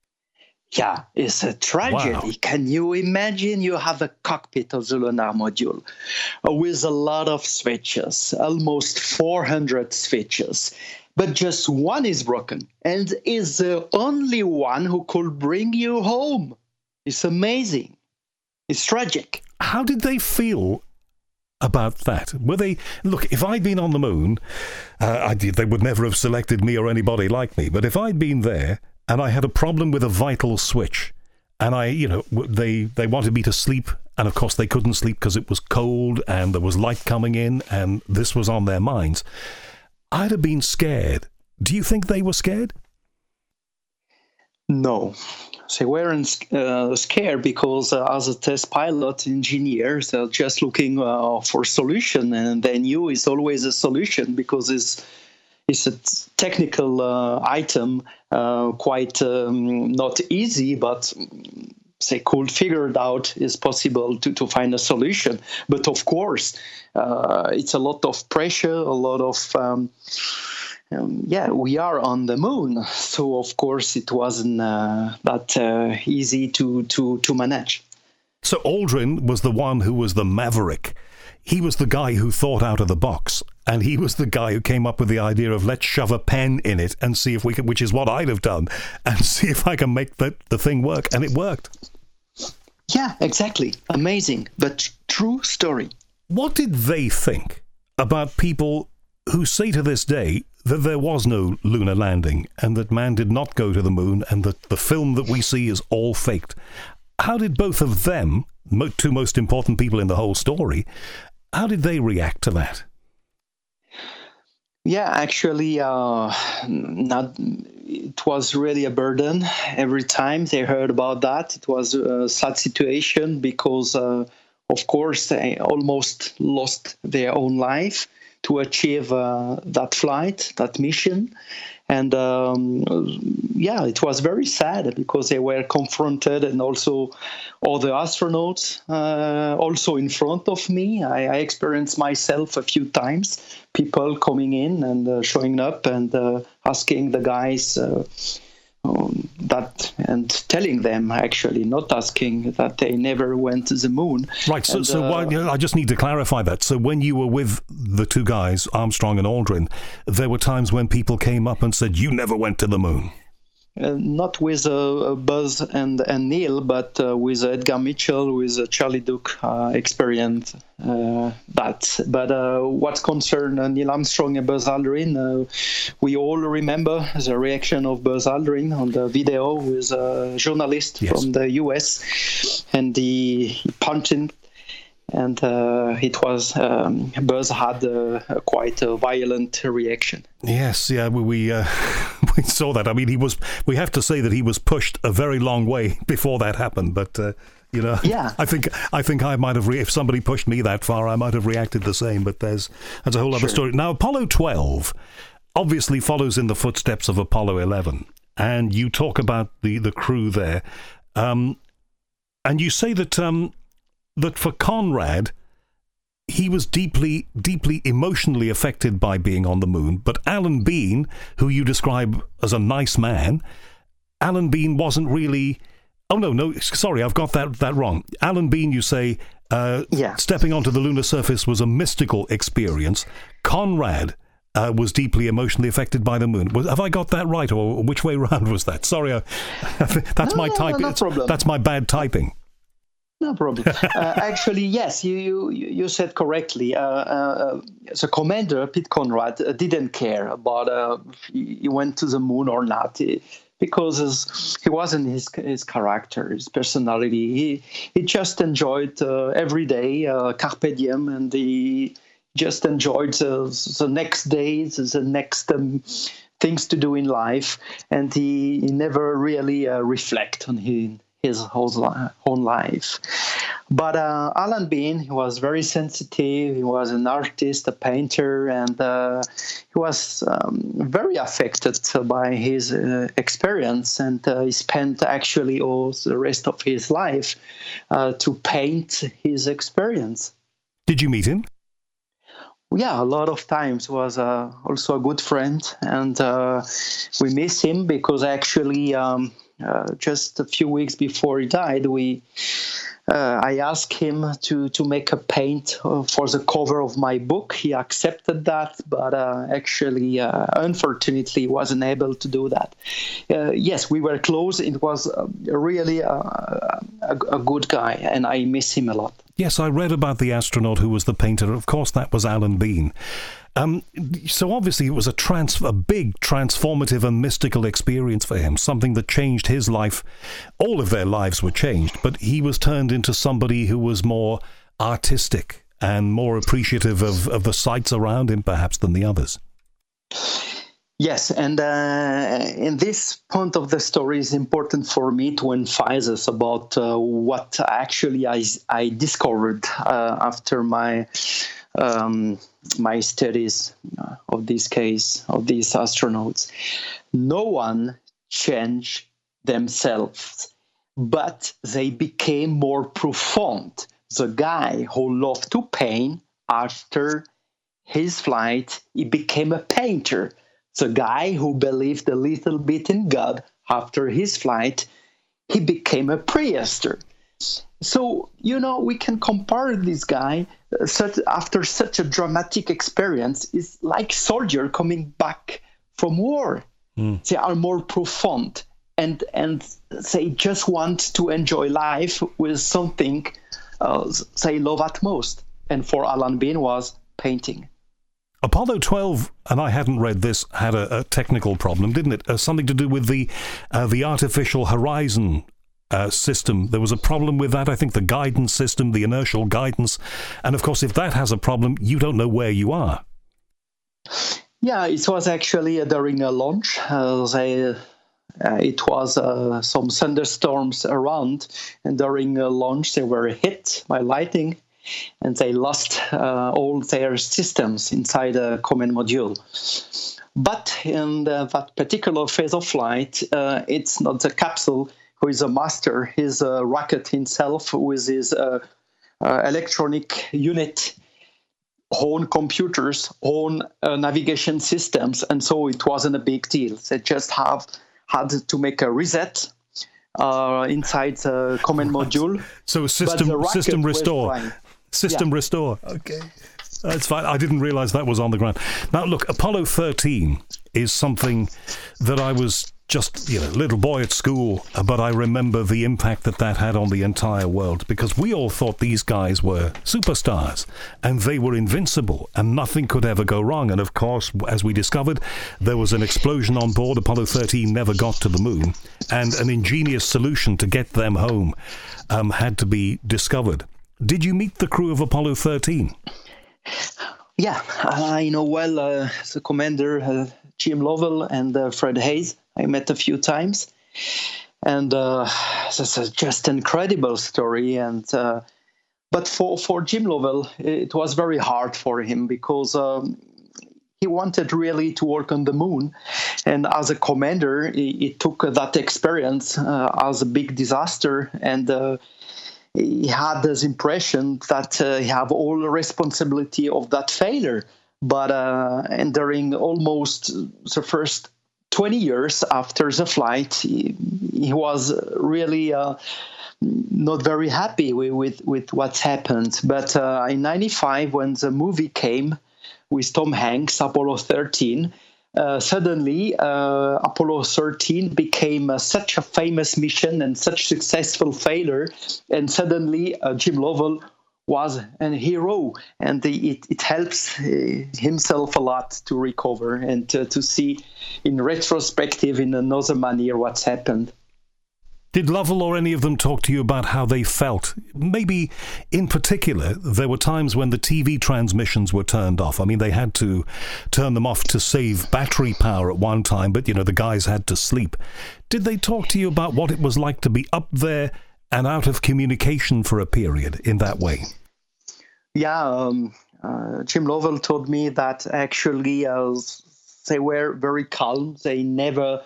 Yeah, it's a tragedy. Wow. Can you imagine you have a cockpit of the lunar module with a lot of switches, almost four hundred switches, but just one is broken and is the only one who could bring you home. It's amazing. It's tragic. How did they feel about that? Were they, look, if I'd been on the moon, uh, I did, they would never have selected me or anybody like me, but if I'd been there, and I had a problem with a vital switch, and I, you know, they, they wanted me to sleep, and of course they couldn't sleep because it was cold and there was light coming in, and this was on their minds, I'd have been scared. Do you think they were scared? No. They weren't uh, scared because uh, as a test pilot engineer, they're just looking uh, for a solution, and they knew it's always a solution because it's it's a technical uh, item, uh, quite um, not easy, but they could figure it out. It's possible to, to find a solution. But of course, uh, it's a lot of pressure, a lot of um, Um, yeah, we are on the moon, so of course it wasn't uh, that uh, easy to, to, to manage. So Aldrin was the one who was the maverick. He was the guy who thought out of the box, and he was the guy who came up with the idea of let's shove a pen in it and see if we can, which is what I'd have done, and see if I can make the, the thing work, and it worked. Yeah, exactly. Amazing, but true story. What did they think about people who say to this day that there was no lunar landing and that man did not go to the moon and that the film that we see is all faked? How did both of them, two most important people in the whole story, how did they react to that? Yeah, actually, uh, not. It was really a burden. Every time they heard about that, it was a sad situation because, uh, of course, they almost lost their own life to achieve uh, that flight, that mission. And um, yeah, it was very sad because they were confronted, and also other astronauts uh, also in front of me. I, I experienced myself a few times, people coming in and uh, showing up and uh, asking the guys uh, um, that, and telling them actually, not asking, that they never went to the moon. Right, so, and, so uh, why, I just need to clarify that. So when you were with the two guys, Armstrong and Aldrin, there were times when people came up and said, you never went to the moon. Uh, not with uh, Buzz and, and Neil, but uh, with Edgar Mitchell, with uh, Charlie Duke uh, experience uh, that. But uh, what concerns uh, Neil Armstrong and Buzz Aldrin, uh, we all remember the reaction of Buzz Aldrin on the video with a journalist yes. from the U S, and he, he punched him. And uh, it was, um, Buzz had uh, a quite a violent reaction. Yes, yeah, we we, uh, we saw that. I mean, he was. We have to say that he was pushed a very long way before that happened. But uh, you know, yeah. I think I think I might have. Re- if somebody pushed me that far, I might have reacted the same. But there's that's a whole other sure. story. Now, Apollo twelve obviously follows in the footsteps of Apollo eleven, and you talk about the the crew there, um, and you say that. Um, that for Conrad, he was deeply, deeply emotionally affected by being on the moon. But Alan Bean, who you describe as a nice man, Alan Bean wasn't really... Oh, no, no, sorry, I've got that, that wrong. Alan Bean, you say, uh, yeah. stepping onto the lunar surface was a mystical experience. Conrad uh, was deeply emotionally affected by the moon. Was, have I got that right, or which way round was that? Sorry, I, that's no, my no, typing. No, no problem. That's my bad typing. No problem. uh, actually, yes, you you, you said correctly. Uh, uh, the commander, Pete Conrad, uh, didn't care about uh, he, he went to the moon or not, he, because his, he wasn't his his character, his personality. He he just enjoyed uh, every day, uh, carpe diem, and he just enjoyed the, the next days, the next um, things to do in life, and he, he never really uh, reflect on his. his whole own life. But uh, Alan Bean, he was very sensitive. He was an artist, a painter, and uh, he was um, very affected by his uh, experience. And uh, he spent actually all the rest of his life uh, to paint his experience. Did you meet him? Yeah, a lot of times. He was uh, also a good friend, and uh, we miss him because actually um, uh, just a few weeks before he died, we uh, I asked him to, to make a paint uh, for the cover of my book. He accepted that, but uh, actually, uh, unfortunately, wasn't able to do that. Uh, yes, we were close. It was uh, really uh, a, a good guy, and I miss him a lot. Yes, I read about the astronaut who was the painter. Of course, that was Alan Bean. Um, so obviously it was a, trans- a big transformative and mystical experience for him, something that changed his life. All of their lives were changed, but he was turned into somebody who was more artistic and more appreciative of, of the sights around him, perhaps, than the others. Yes, and uh, in this point of the story is important for me to emphasize about uh, what actually I, I discovered uh, after my um, my studies of this case, of these astronauts. No one changed themselves, but they became more profound. The guy who loved to paint, after his flight, he became a painter. The guy who believed a little bit in God, after his flight, he became a priester. So, you know, we can compare this guy uh, such, after such a dramatic experience. Is like soldier coming back from war. Mm. They are more profound, and and they just want to enjoy life with something uh, they love at most. And for Alan Bean was painting. Apollo twelve, and I hadn't read this, had a, a technical problem, didn't it? Uh, something to do with the uh, the artificial horizon uh, system. There was a problem with that. I think the guidance system, the inertial guidance. And of course, if that has a problem, you don't know where you are. Yeah, it was actually uh, during a launch. Uh, they, uh, it was uh, some thunderstorms around, and during a launch they were hit by lightning, and they lost uh, all their systems inside the command module. But in the, that particular phase of flight, uh, it's not the capsule who is a master, his uh, rocket himself with his uh, uh, electronic unit, own computers, own uh, navigation systems, and so it wasn't a big deal. They just have had to make a reset uh, inside the command module. So system system restore. System yeah. restore. Okay. That's fine. I didn't realize that was on the ground. Now, look, Apollo thirteen is something that I was just, you know, little boy at school, but I remember the impact that that had on the entire world, because we all thought these guys were superstars and they were invincible and nothing could ever go wrong. And of course, as we discovered, there was an explosion on board. Apollo thirteen never got to the moon, and an ingenious solution to get them home um, had to be discovered. Did you meet the crew of Apollo thirteen? Yeah, I know well uh, the commander, uh, Jim Lovell, and uh, Fred Haise. I met a few times. And uh, this is just an incredible story. And uh, But for, for Jim Lovell, it was very hard for him because um, he wanted really to work on the moon. And as a commander, he, he took that experience uh, as a big disaster, and uh, he had this impression that uh, he have all the responsibility of that failure. But uh, and during almost the first twenty years after the flight, he, he was really uh, not very happy with, with, with what's happened. But uh, in ninety-five, when the movie came with Tom Hanks, Apollo thirteen, Uh, suddenly, uh, Apollo thirteen became uh, such a famous mission and such successful failure, and suddenly uh, Jim Lovell was a hero, and the, it, it helps uh, himself a lot to recover and to, to see in retrospective, in another manner, what's happened. Did Lovell or any of them talk to you about how they felt? Maybe in particular, there were times when the T V transmissions were turned off. I mean, they had to turn them off to save battery power at one time, but, you know, the guys had to sleep. Did they talk to you about what it was like to be up there and out of communication for a period in that way? Yeah, um, uh, Jim Lovell told me that actually uh, they were very calm. They never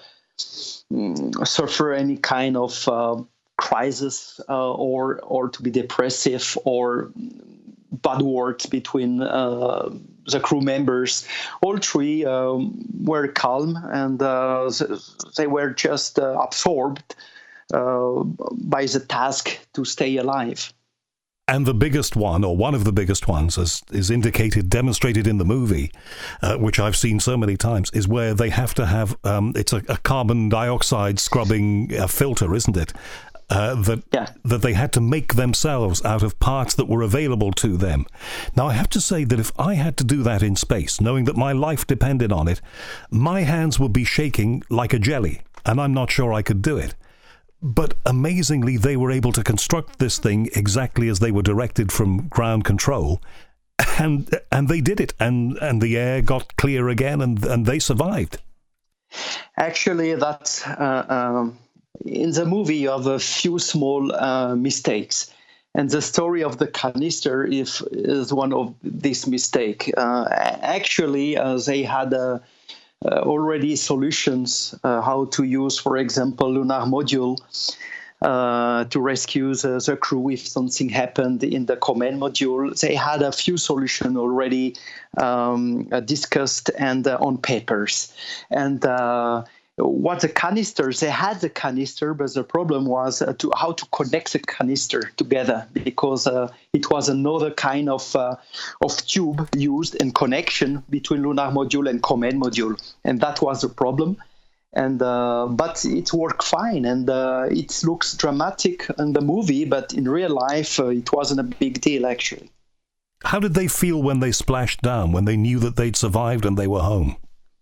suffer any kind of uh, crisis uh, or or to be depressive or bad words between uh, the crew members. All three um, were calm, and uh, they were just uh, absorbed uh, by the task to stay alive. And the biggest one, or one of the biggest ones, as is indicated, demonstrated in the movie, uh, which I've seen so many times, is where they have to have, um, it's a, a carbon dioxide scrubbing uh, filter, isn't it? Uh, that yeah. that they had to make themselves out of parts that were available to them. Now, I have to say that if I had to do that in space, knowing that my life depended on it, my hands would be shaking like a jelly, and I'm not sure I could do it. But amazingly, they were able to construct this thing exactly as they were directed from ground control, and and they did it, and, and the air got clear again, and, and they survived. Actually, that's uh, um, in the movie. You have a few small uh, mistakes, and the story of the canister is is one of these mistakes. Uh, actually, uh, they had uh, uh, already solutions uh, how to use, for example, lunar module. Uh, to rescue the, the crew if something happened in the command module. They had a few solutions already um, uh, discussed and uh, on papers. And uh, what the canisters, they had the canister, but the problem was uh, to how to connect the canister together, because uh, it was another kind of uh, of tube used in connection between lunar module and command module. And that was the problem. And uh, but it worked fine, and uh, it looks dramatic in the movie, but in real life, uh, it wasn't a big deal, actually. How did they feel when they splashed down, when they knew that they'd survived and they were home?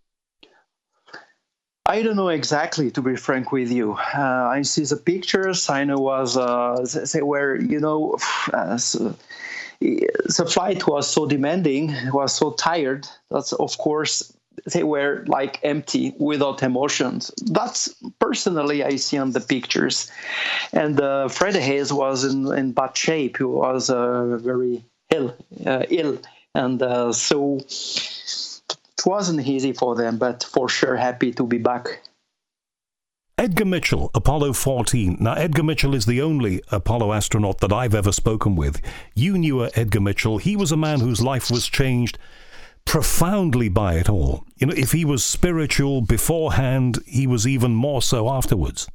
I don't know exactly, to be frank with you. Uh, I see the pictures. I know was uh, they were, you know, uh, so the flight was so demanding, was so tired. That's of course. They were like empty, without emotions. That's personally I see on the pictures. And uh, Fred Hayes was in, in bad shape. He was uh, very ill, uh, ill, and uh, so it wasn't easy for them. But for sure, happy to be back. Edgar Mitchell, Apollo fourteen. Now, Edgar Mitchell is the only Apollo astronaut that I've ever spoken with. You knew Edgar Mitchell. He was a man whose life was changed profoundly by it all. You know, if he was spiritual beforehand, he was even more so afterwards.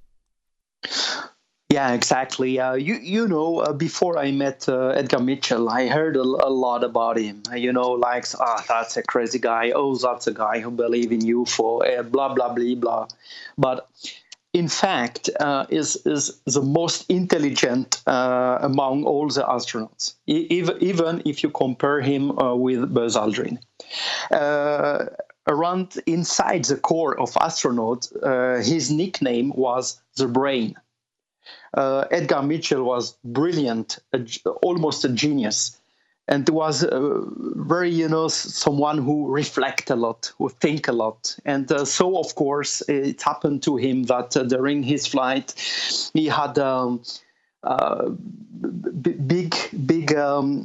Yeah, exactly. Uh, you you know, uh, before I met uh, Edgar Mitchell, I heard a, a lot about him. You know, like, ah, oh, that's a crazy guy. Oh, that's a guy who believes in U F O. Uh, blah blah blah blah. But in fact, uh, is is the most intelligent uh, among all the astronauts, e- even even if you compare him uh, with Buzz Aldrin. Uh, around inside the core of astronauts, uh, his nickname was the Brain. Uh, Edgar Mitchell was brilliant, a, almost a genius, and was uh, very, you know, someone who reflect a lot, who think a lot. And uh, so, of course, it happened to him that uh, during his flight, he had um, uh, b- big, big um,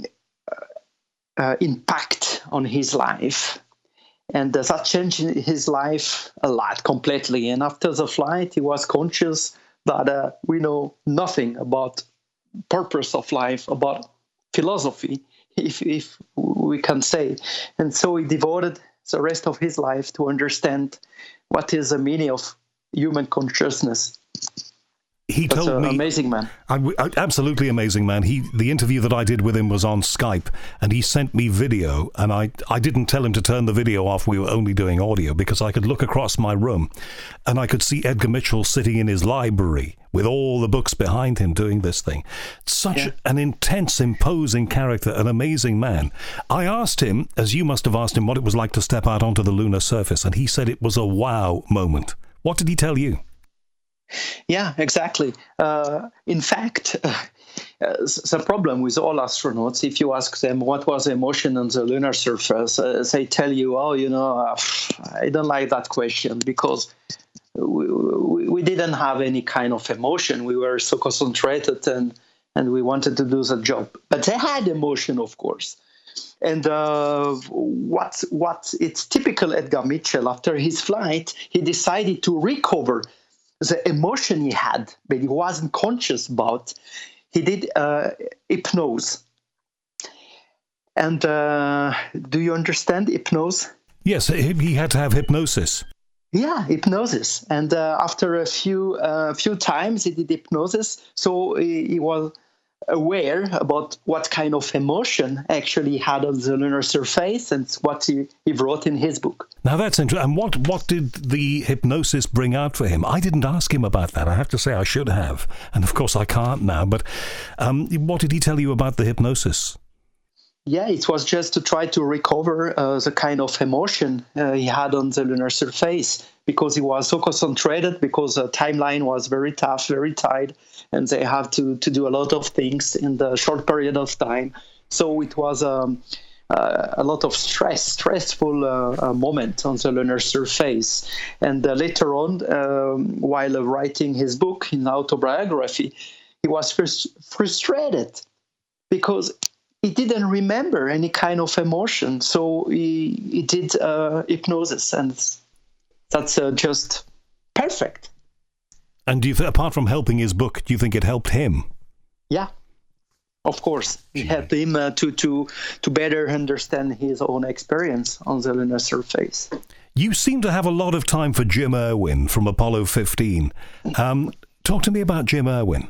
uh, impact on his life. And uh, that changed his life a lot, completely. And after the flight, he was conscious that uh, we know nothing about purpose of life, about philosophy, if, if we can say. And so he devoted the rest of his life to understand what is the meaning of human consciousness. He That's told an me, amazing man. I, I, absolutely amazing man. He, the interview that I did with him was on Skype, and he sent me video, and I, I didn't tell him to turn the video off. We were only doing audio because I could look across my room, and I could see Edgar Mitchell sitting in his library with all the books behind him doing this thing. Such yeah. an intense, imposing character, an amazing man. I asked him, as you must have asked him, what it was like to step out onto the lunar surface, and he said it was a wow moment. What did he tell you? Yeah, exactly. Uh, in fact, uh, the problem with all astronauts, if you ask them what was the emotion on the lunar surface, uh, they tell you, oh, you know, uh, I don't like that question because we, we, we didn't have any kind of emotion. We were so concentrated and, and we wanted to do the job. But they had emotion, of course. And uh, what, what it's typical Edgar Mitchell, after his flight, he decided to recover the emotion he had, but he wasn't conscious about. He did uh, hypnose. And uh, do you understand hypnose? Yes, he had to have hypnosis. Yeah, hypnosis. And uh, after a few uh, few times, he did hypnosis. So he, he was aware about what kind of emotion actually he had on the lunar surface and what he, he wrote in his book. Now that's interesting. And what, what did the hypnosis bring out for him? I didn't ask him about that. I have to say I should have. And of course I can't now. But um, what did he tell you about the hypnosis? Yeah, it was just to try to recover uh, the kind of emotion uh, he had on the lunar surface, because he was so concentrated, because the timeline was very tough, very tight, and they have to, to do a lot of things in the short period of time. So it was um, uh, a lot of stress, stressful uh, uh, moment on the lunar surface. And uh, later on, um, while writing his book, in autobiography, he was first frustrated because he didn't remember any kind of emotion. So he, he did uh, hypnosis, and that's uh, just perfect. And do you th- apart from helping his book, do you think it helped him? Yeah, of course. It helped him uh, to, to, to better understand his own experience on the lunar surface. You seem to have a lot of time for Jim Irwin from Apollo fifteen. Um, talk to me about Jim Irwin.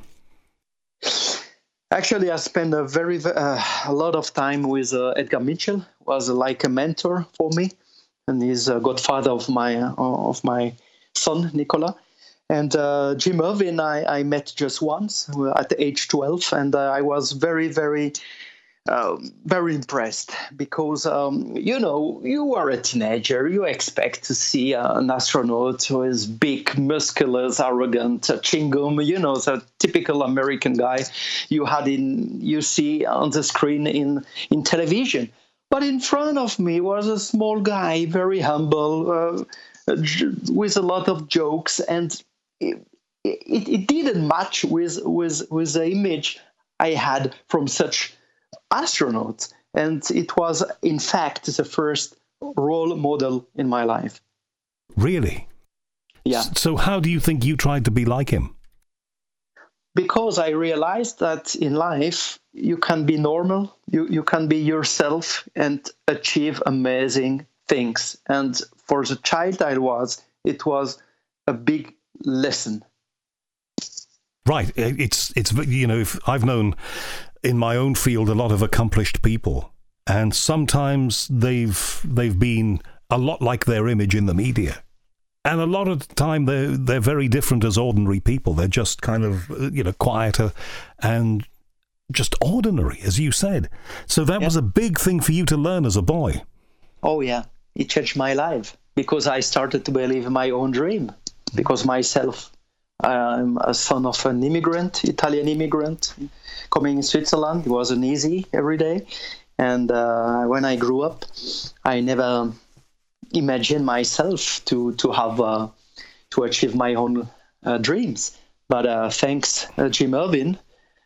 Actually, I spent a very uh, a lot of time with uh, Edgar Mitchell. Was uh, like a mentor for me, and he's a godfather of my uh, of my son Nicola. And uh, Jim Irwin, I, I met just once at age twelve, and uh, I was very, very, uh, very impressed because, um, you know, you are a teenager. You expect to see uh, an astronaut who is big, muscular, arrogant, uh, chewing gum, you know, the typical American guy you had in, you see on the screen in, in television. But in front of me was a small guy, very humble, uh, with a lot of jokes, and It, it, it didn't match with, with, with the image I had from such astronauts. And it was, in fact, the first role model in my life. Really? Yeah. So how do you think you tried to be like him? Because I realized that in life, you can be normal, you, you can be yourself and achieve amazing things. And for the child I was, it was a big lesson. Right. It's, it's you know, if I've known in my own field a lot of accomplished people, and sometimes they've they've been a lot like their image in the media. And a lot of the time they're, they're very different as ordinary people. They're just kind of, you know, quieter and just ordinary, as you said. So that yeah. was a big thing for you to learn as a boy. Oh, yeah. It changed my life because I started to believe my own dream. Because myself, I'm a son of an immigrant, Italian immigrant, coming in Switzerland. It wasn't easy every day. And uh, when I grew up, I never imagined myself to, to have, uh, to achieve my own uh, dreams. But uh, thanks uh, Jim Irwin,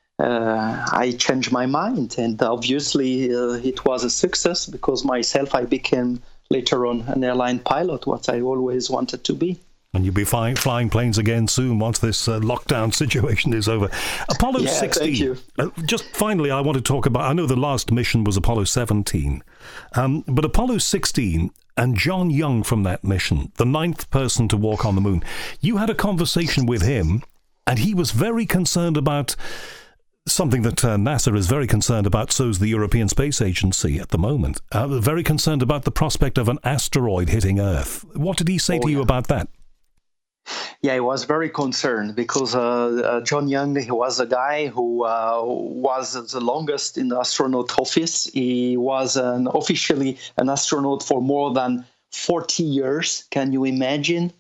uh, I changed my mind. And obviously uh, it was a success because myself, I became later on an airline pilot, what I always wanted to be. And you'll be flying, flying planes again soon once this uh, lockdown situation is over. Apollo yeah, sixteen. Thank you. Uh, just finally, I want to talk about, I know the last mission was Apollo seventeen, um, but Apollo sixteen and John Young from that mission, the ninth person to walk on the moon, you had a conversation with him, and he was very concerned about something that uh, NASA is very concerned about, so is the European Space Agency at the moment. Uh, very concerned about the prospect of an asteroid hitting Earth. What did he say oh, to you yeah. about that? Yeah, I was very concerned because uh, uh, John Young, he was a guy who uh, was the longest in the astronaut office. He was an, officially an astronaut for more than forty years. Can you imagine?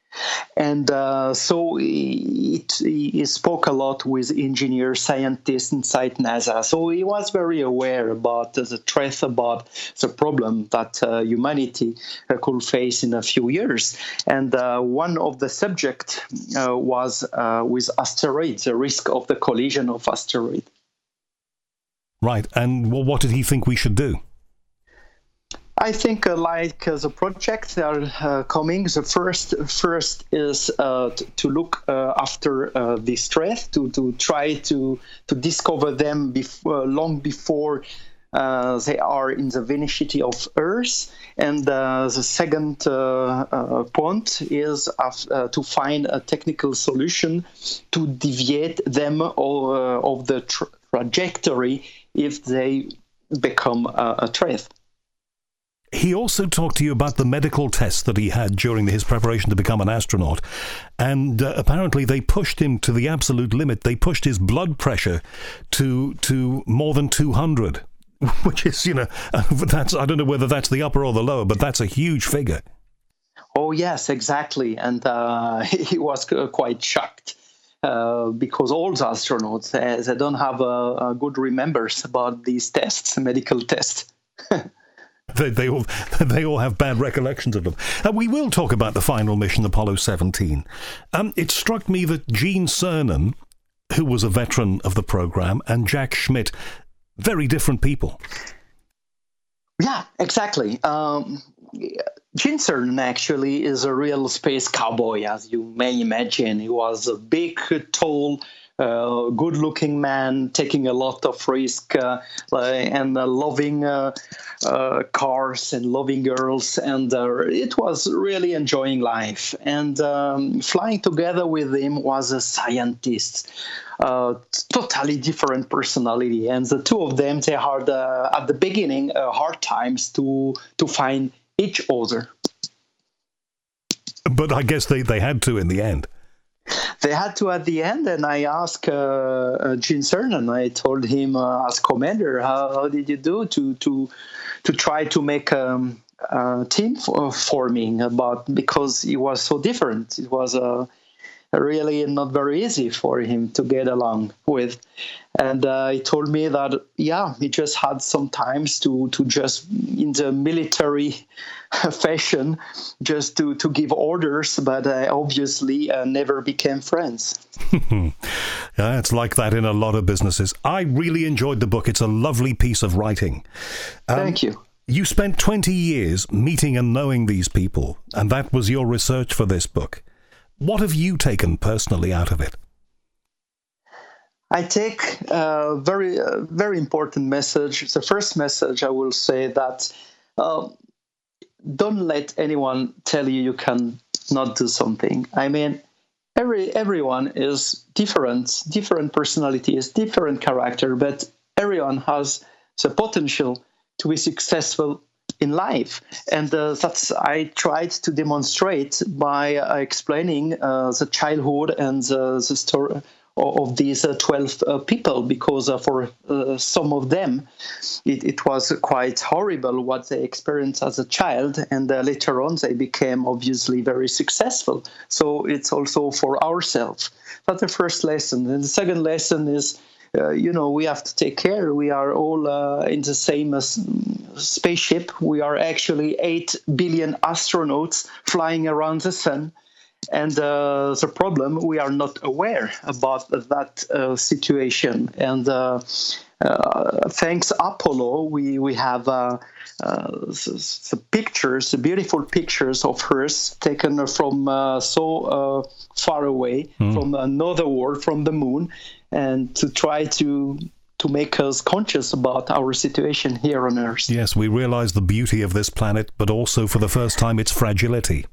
And uh, so he, he spoke a lot with engineers, scientists inside NASA. So he was very aware about the threat, about the problem that uh, humanity uh, could face in a few years. And uh, one of the subjects uh, was uh, with asteroids, the risk of the collision of asteroids. Right. And well, what did he think we should do? I think uh, like uh, the projects that are uh, coming, the first first is uh, t- to look uh, after uh, this threat, to, to try to to discover them before, long before uh, they are in the vicinity of Earth. And uh, the second uh, uh, point is uh, to find a technical solution to deviate them of, uh, of the tra- trajectory if they become uh, a threat. He also talked to you about the medical tests that he had during his preparation to become an astronaut. And uh, apparently they pushed him to the absolute limit. They pushed his blood pressure to to more than two hundred, which is, you know, that's, I don't know whether that's the upper or the lower, but that's a huge figure. Oh, yes, exactly. And uh, he was quite shocked. Uh, because all the astronauts, uh, they don't have a, a good remembers about these tests, medical tests. They, they all they all have bad recollections of them. Uh, we will talk about the final mission, Apollo seventeen. Um, it struck me that Gene Cernan, who was a veteran of the program, and Jack Schmitt, very different people. Yeah, exactly. Um, Gene Cernan actually is a real space cowboy, as you may imagine. He was a big, tall, Uh, good-looking man, taking a lot of risk uh, and uh, loving uh, uh, cars and loving girls, and uh, it was really enjoying life. And um, flying together with him was a scientist, uh, totally different personality. And the two of them, they had uh, at the beginning uh, hard times to to find each other. But I guess they, they had to in the end. They had to at the end, and I asked uh, uh, Gene Cernan. I told him, uh, as commander, how, how did you do to to to try to make um, a team for, forming? About because it was so different. It was uh, really not very easy for him to get along with. And uh, he told me that yeah, he just had some times to to just in the military fashion, just to, to give orders, but uh, obviously uh, never became friends. Yeah, it's like that in a lot of businesses. I really enjoyed the book. It's a lovely piece of writing. Um, Thank you. You spent twenty years meeting and knowing these people, and that was your research for this book. What have you taken personally out of it? I take a very, uh, very important message. The first message, I will say that uh, don't let anyone tell you you can not do something. I mean, every everyone is different, different personalities, different character, but everyone has the potential to be successful in life. And uh, that's I tried to demonstrate by uh, explaining uh, the childhood and the, the story of these uh, twelve uh, people, because uh, for uh, some of them it, it was quite horrible what they experienced as a child, and uh, later on they became obviously very successful. So it's also for ourselves. That's the first lesson. And the second lesson is uh, you know, we have to take care. We are all uh, in the same uh, spaceship. We are actually eight billion astronauts flying around the sun. And uh, the problem, we are not aware about that uh, situation. And uh, uh, thanks Apollo, we, we have uh, uh, the pictures, the beautiful pictures of Earth taken from uh, so uh, far away, mm. from another world, from the moon, and to try to to make us conscious about our situation here on Earth. Yes, we realize the beauty of this planet, but also for the first time its fragility.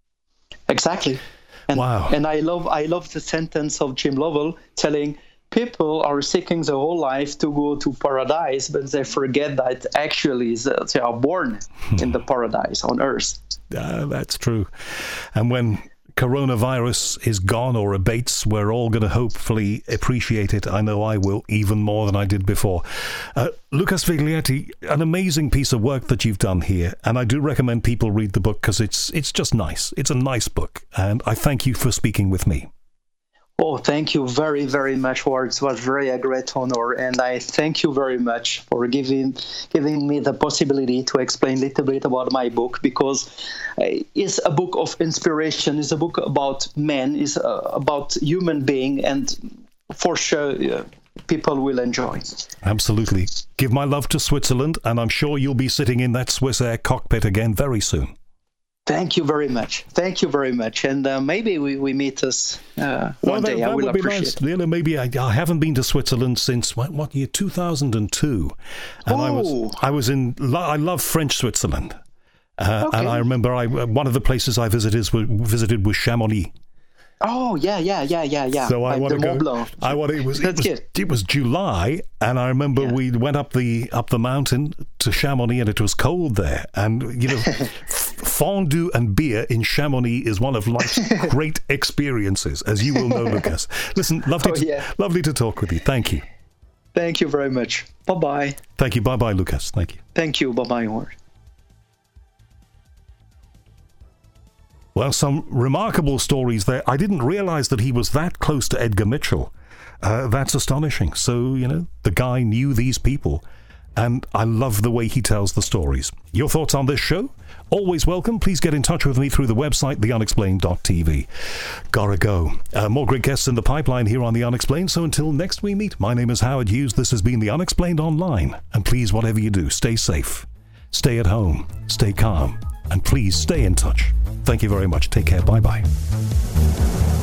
Exactly. And, wow. And I love I love the sentence of Jim Lovell telling people are seeking their whole life to go to paradise, but they forget that actually they are born in the paradise on Earth. Uh, that's true. And when coronavirus is gone or abates, we're all going to hopefully appreciate it. I know I will, even more than I did before. Uh, Lucas Viglietti, an amazing piece of work that you've done here, and I do recommend people read the book because it's it's just nice. It's a nice book, and I thank you for speaking with me. Oh, thank you very, very much, Ward. It was very a great honor, and I thank you very much for giving giving me the possibility to explain a little bit about my book, because it's a book of inspiration. It's a book about men. It's about human being, and for sure, uh, people will enjoy. Absolutely. Give my love to Switzerland, and I'm sure you'll be sitting in that Swissair cockpit again very soon. Thank you very much. Thank you very much. And uh, maybe we, we meet us uh, one well, that, day. that I will would be appreciate nice. You know, maybe I, I haven't been to Switzerland since, what, what year? two thousand two. And oh. I was I was in, I love French Switzerland. Uh, okay. And I remember I one of the places I visited was, visited was Chamonix. Oh, yeah, yeah, yeah, yeah, yeah. So I like want to go. Blanc. I want it was That's it was, good. it was July, and I remember yeah. we went up the up the mountain to Chamonix, and it was cold there. And you know, fondue and beer in Chamonix is one of life's great experiences, as you will know, Lucas. Listen, lovely, oh, to, yeah. lovely to talk with you. Thank you. Thank you very much. Bye bye. Thank you. Bye bye, Lucas. Thank you. Thank you. Bye bye, Ward. Well, some remarkable stories there. I didn't realize that he was that close to Edgar Mitchell. Uh, that's astonishing. So, you know, the guy knew these people and I love the way he tells the stories. Your thoughts on this show? Always welcome. Please get in touch with me through the website, the unexplained dot t v. Gotta go. Uh, more great guests in the pipeline here on The Unexplained, so until next we meet, my name is Howard Hughes. This has been The Unexplained Online, and please, whatever you do, stay safe, stay at home, stay calm, and please stay in touch. Thank you very much. Take care. Bye-bye.